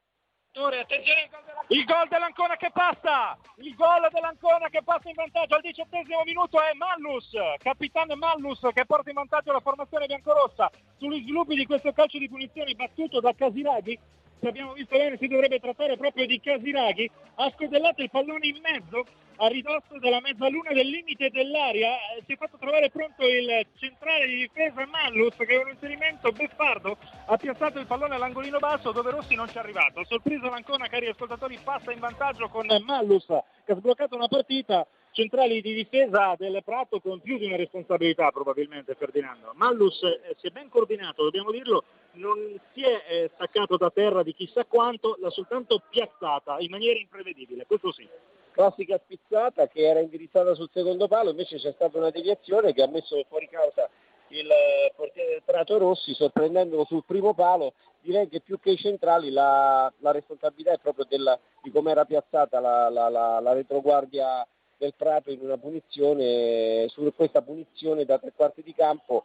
Il gol dell'Ancona che passa! Il gol dell'Ancona che passa in vantaggio al 18° minuto è Mallus, capitano Mallus, che porta in vantaggio la formazione biancorossa sugli sviluppi di questo calcio di punizione battuto da Casiraghi. Se abbiamo visto bene si dovrebbe trattare proprio di Casiraghi, ha scodellato il pallone in mezzo a ridosso della mezzaluna del limite dell'area, si è fatto trovare pronto il centrale di difesa Mallus, che con un inserimento beffardo ha piazzato il pallone all'angolino basso dove Rossi non ci è arrivato. Sorpresa l'Ancona, cari ascoltatori, passa in vantaggio con Mallus che ha sbloccato una partita. Centrali di difesa del Prato con più di una responsabilità probabilmente, Ferdinando. Mallus si è ben coordinato, dobbiamo dirlo, non si è staccato da terra di chissà quanto, l'ha soltanto piazzata in maniera imprevedibile, questo sì. Classica spizzata che era indirizzata sul secondo palo, invece c'è stata una deviazione che ha messo fuori causa il portiere del Prato Rossi, sorprendendolo sul primo palo. Direi che più che i centrali la responsabilità è proprio di come era piazzata la retroguardia del Prato in una punizione, su questa punizione da 3/4 di campo,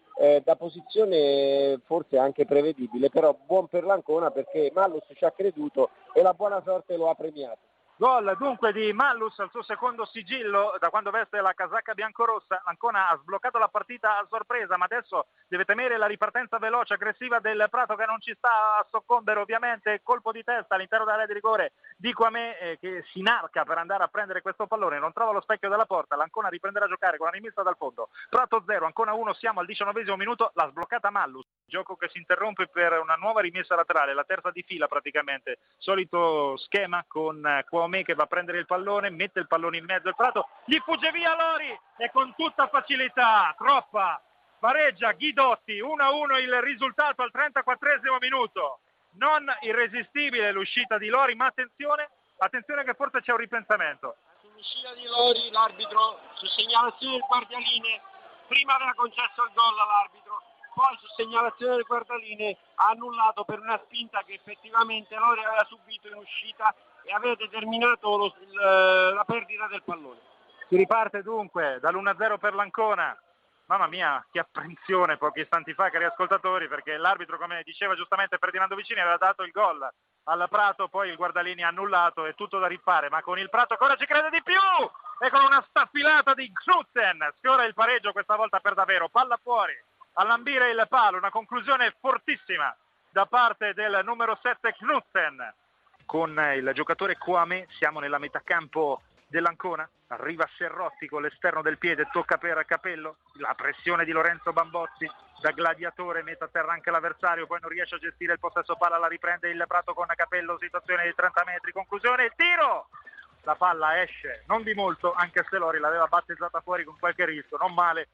da posizione forse anche prevedibile, però buon per l'Ancona perché Mallus ci ha creduto e la buona sorte lo ha premiato. Gol dunque di Mallus al suo secondo sigillo da quando veste la casacca biancorossa. L'Ancona ha sbloccato la partita a sorpresa, ma adesso deve temere la ripartenza veloce, aggressiva del Prato, che non ci sta a soccombere ovviamente. Colpo di testa all'interno dell'area di rigore di Kouamé, che si inarca per andare a prendere questo pallone, non trova lo specchio della porta. L'Ancona riprenderà a giocare con la rimessa dal fondo. Prato 0, Ancona 1, siamo al 19° minuto, l'ha sbloccata Mallus. Gioco che si interrompe per una nuova rimessa laterale, la terza di fila praticamente. Solito schema con Kouamé che va a prendere il pallone, mette il pallone in mezzo al Prato, gli fugge via Lori e con tutta facilità, troppa, pareggia Ghidotti, 1-1 il risultato al 34° minuto. Non irresistibile l'uscita di Lori, ma attenzione che forse c'è un ripensamento. Sull'uscita di Lori l'arbitro, su segnalazione del guardialine, prima aveva concesso il gol all'arbitro, poi su segnalazione del guardalinee ha annullato per una spinta che effettivamente Lori aveva subito in uscita e aveva determinato la perdita del pallone. Si riparte dunque dall'1-0 per l'Ancona. Mamma mia, che apprensione pochi istanti fa, cari ascoltatori, perché l'arbitro, come diceva giustamente Ferdinando Vicini, aveva dato il gol al Prato, poi il guardalinee ha annullato, è tutto da rifare, ma con il Prato ancora ci crede di più, e con una staffilata di Knudsen sfiora il pareggio, questa volta per davvero, palla fuori, a lambire il palo, una conclusione fortissima da parte del numero 7 Knudsen. Con il giocatore Kouamé siamo nella metà campo dell'Ancona, arriva Serrotti con l'esterno del piede, tocca per Capello, la pressione di Lorenzo Bambozzi, da gladiatore mette a terra anche l'avversario, poi non riesce a gestire il possesso palla, la riprende il Prato con Capello, situazione di 30 metri, conclusione, il tiro! La palla esce, non di molto, anche se Lori l'aveva battezzata fuori con qualche rischio, non male.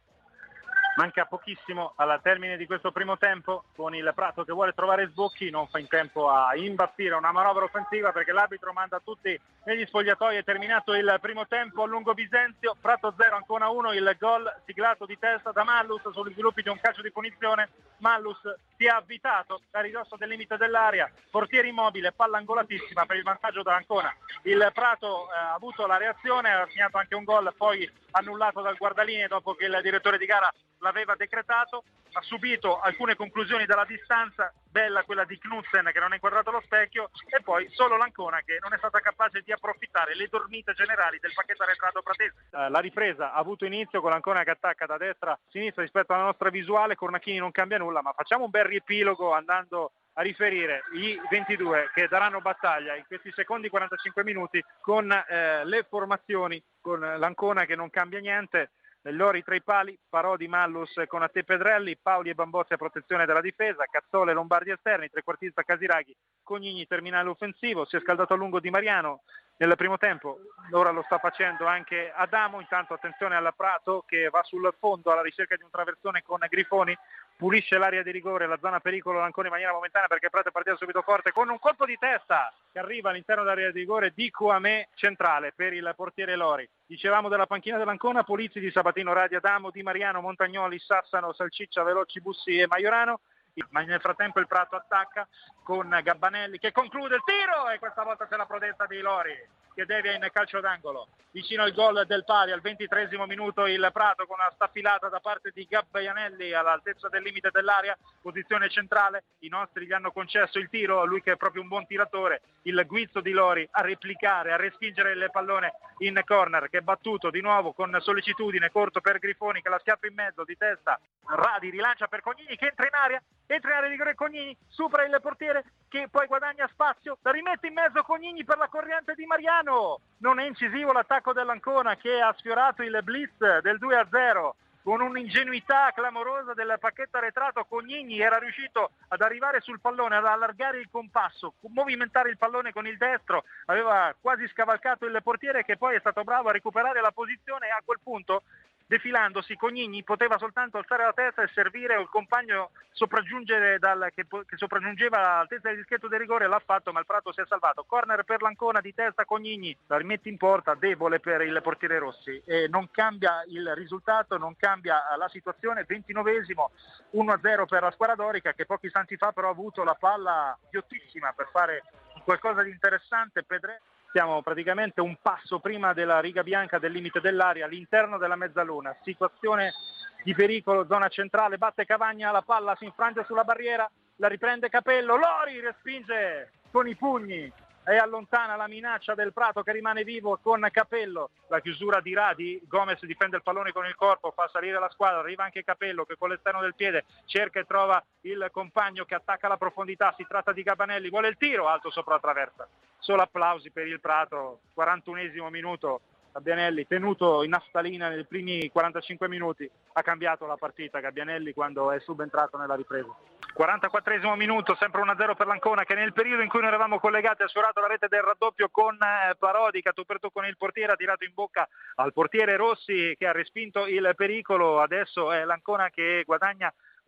Manca pochissimo al termine di questo primo tempo, con il Prato che vuole trovare sbocchi, non fa in tempo a imbastire una manovra offensiva perché l'arbitro manda tutti negli spogliatoi. È terminato il primo tempo a Lungo Bisenzio, Prato 0, Ancona 1, il gol siglato di testa da Mallus sugli sviluppi di un calcio di punizione. Mallus si è avvitato a ridosso del limite dell'area, portiere immobile, palla angolatissima per il vantaggio da Ancona. Il Prato ha avuto la reazione, ha segnato anche un gol poi annullato dal guardalinee dopo che il direttore di gara l'aveva decretato, ha subito alcune conclusioni dalla distanza, bella quella di Knudsen che non ha inquadrato lo specchio, e poi solo l'Ancona che non è stata capace di approfittare le dormite generali del pacchetto arretrato pratese. La ripresa ha avuto inizio con l'Ancona che attacca da destra a sinistra rispetto alla nostra visuale, Cornacchini non cambia nulla, ma facciamo un bel riepilogo andando a riferire i 22 che daranno battaglia in questi secondi 45 minuti con le formazioni, con l'Ancona che non cambia niente. Lori tra i pali, Parodi, Mallus con Atte Pedrelli, Paoli e Bambozzi a protezione della difesa, Cazzole, Lombardi esterni, trequartista Casiraghi, Cognini terminale offensivo. Si è scaldato a lungo Di Mariano nel primo tempo, ora lo sta facendo anche Adamo. Intanto attenzione alla Prato che va sul fondo alla ricerca di un traversone con Grifoni, pulisce l'area di rigore, la zona pericolo l'Ancona in maniera momentanea perché Prato è partito subito forte con un colpo di testa che arriva all'interno dell'area di rigore di Kouamé, centrale per il portiere Lori. Dicevamo della panchina dell'Ancona, Polizzi, Di Sabatino, Radi, Adamo, Di Mariano, Montagnoli, Sassano, Salciccia, Veloci, Bussi e Maiorano. Ma nel frattempo il Prato attacca con Gabbanelli che conclude il tiro, e questa volta c'è la prodezza di Lori che devia in calcio d'angolo vicino al gol del pari. Al 23esimo minuto il Prato con una staffilata da parte di Gabbanelli all'altezza del limite dell'area, posizione centrale. I nostri gli hanno concesso il tiro, lui che è proprio un buon tiratore, il guizzo di Lori a replicare, a respingere il pallone in corner che è battuto di nuovo con sollecitudine, corto per Grifoni che la schiaffa in mezzo di testa. Radi rilancia per Cognini che entra in area di rigore. Cognini supera il portiere che poi guadagna spazio, la rimette in mezzo Cognini per la corriente di Mariano. Non è incisivo l'attacco dell'Ancona che ha sfiorato il blitz del 2-0 con un'ingenuità clamorosa del pacchetto arretrato. Cognini era riuscito ad arrivare sul pallone, ad allargare il compasso, movimentare il pallone con il destro, aveva quasi scavalcato il portiere che poi è stato bravo a recuperare la posizione, e a quel punto defilandosi Cognini poteva soltanto alzare la testa e servire, o il compagno sopraggiungere che sopraggiungeva all'altezza del dischetto del rigore, l'ha fatto, ma il Prato si è salvato. Corner per l'Ancona di testa Cognini, la rimette in porta, debole per il portiere Rossi, e non cambia il risultato, non cambia la situazione. 29esimo, 1-0 per la squadra dorica che pochi istanti fa però ha avuto la palla ghiottissima per fare qualcosa di interessante. Siamo praticamente un passo prima della riga bianca del limite dell'area, all'interno della mezzaluna, situazione di pericolo, zona centrale, batte Cavagna, la palla si infrange sulla barriera, la riprende Capello, Lori respinge con i pugni e allontana la minaccia del Prato che rimane vivo con Capello. La chiusura di Radi, Gomez difende il pallone con il corpo, fa salire la squadra, arriva anche Capello che con l'esterno del piede cerca e trova il compagno che attacca la profondità. Si tratta di Gabbanelli, vuole il tiro, alto sopra la traversa. Solo applausi per il Prato. 41esimo minuto, Gabbianelli tenuto in naftalina nei primi 45 minuti, ha cambiato la partita Gabbianelli quando è subentrato nella ripresa. 44esimo minuto, sempre 1-0 per l'Ancona che nel periodo in cui noi eravamo collegati ha sfiorato la rete del raddoppio con Parodi che ha toppato con il portiere, ha tirato in bocca al portiere Rossi che ha respinto il pericolo. Adesso è l'Ancona che guadagna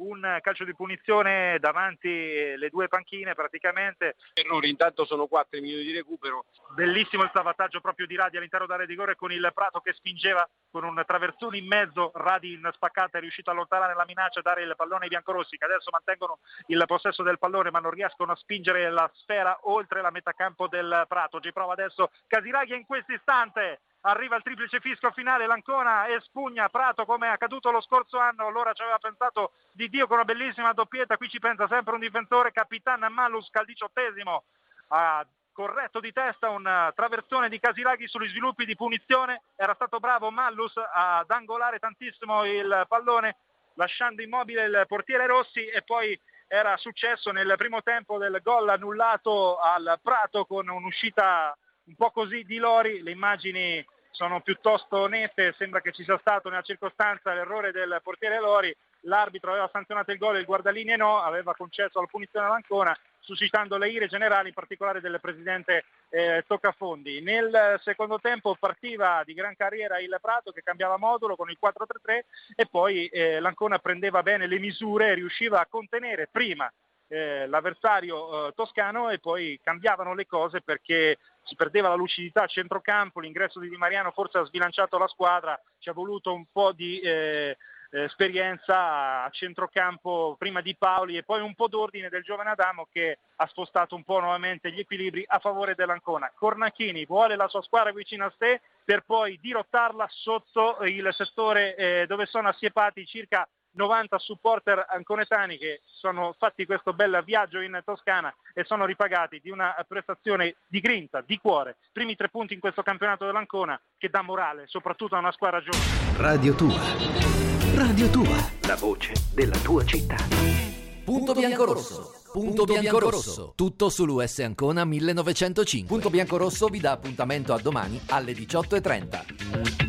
un calcio di punizione davanti le due panchine praticamente. Errori, intanto sono 4 minuti di recupero. Bellissimo il salvataggio proprio di Radi all'interno dell'area di rigore con il Prato che spingeva con un traversone in mezzo. Radi in spaccata è riuscito a allontanare la minaccia e dare il pallone ai biancorossi, che adesso mantengono il possesso del pallone ma non riescono a spingere la sfera oltre la metà campo del Prato. Ci prova adesso Casiraghi in questo istante. Arriva il triplice fischio finale, l'Ancona espugna Prato come è accaduto lo scorso anno. Allora ci aveva pensato di Dio con una bellissima doppietta, qui ci pensa sempre un difensore. Capitan Mallus al 18° ha corretto di testa un traversone di Casiraghi sugli sviluppi di punizione. Era stato bravo Mallus ad angolare tantissimo il pallone lasciando immobile il portiere Rossi, e poi era successo nel primo tempo del gol annullato al Prato con un'uscita un po' così di Lori. Le immagini sono piuttosto nette, sembra che ci sia stato nella circostanza l'errore del portiere Lori. L'arbitro aveva sanzionato il gol, il guardalinee no, aveva concesso la punizione all'Ancona, suscitando le ire generali, in particolare del presidente Toccafondi. Nel secondo tempo partiva di gran carriera il Prato, che cambiava modulo con il 4-3-3, e poi l'Ancona prendeva bene le misure e riusciva a contenere prima l'avversario toscano, e poi cambiavano le cose perché si perdeva la lucidità a centrocampo. L'ingresso di Di Mariano forse ha sbilanciato la squadra, ci è voluto un po' di esperienza a centrocampo prima di Paoli e poi un po' d'ordine del giovane Adamo, che ha spostato un po' nuovamente gli equilibri a favore dell'Ancona. Cornacchini vuole la sua squadra vicino a sé per poi dirottarla sotto il settore dove sono assiepati circa 90 supporter anconetani, che sono fatti questo bel viaggio in Toscana e sono ripagati di una prestazione di grinta, di cuore. Primi 3 punti in questo campionato dell'Ancona, che dà morale soprattutto a una squadra giovane. Radio Tua, Radio Tua, la voce della tua città. Punto Biancorosso. Punto Biancorosso. Tutto sull'US Ancona 1905. Punto Biancorosso vi dà appuntamento a domani alle 18:30.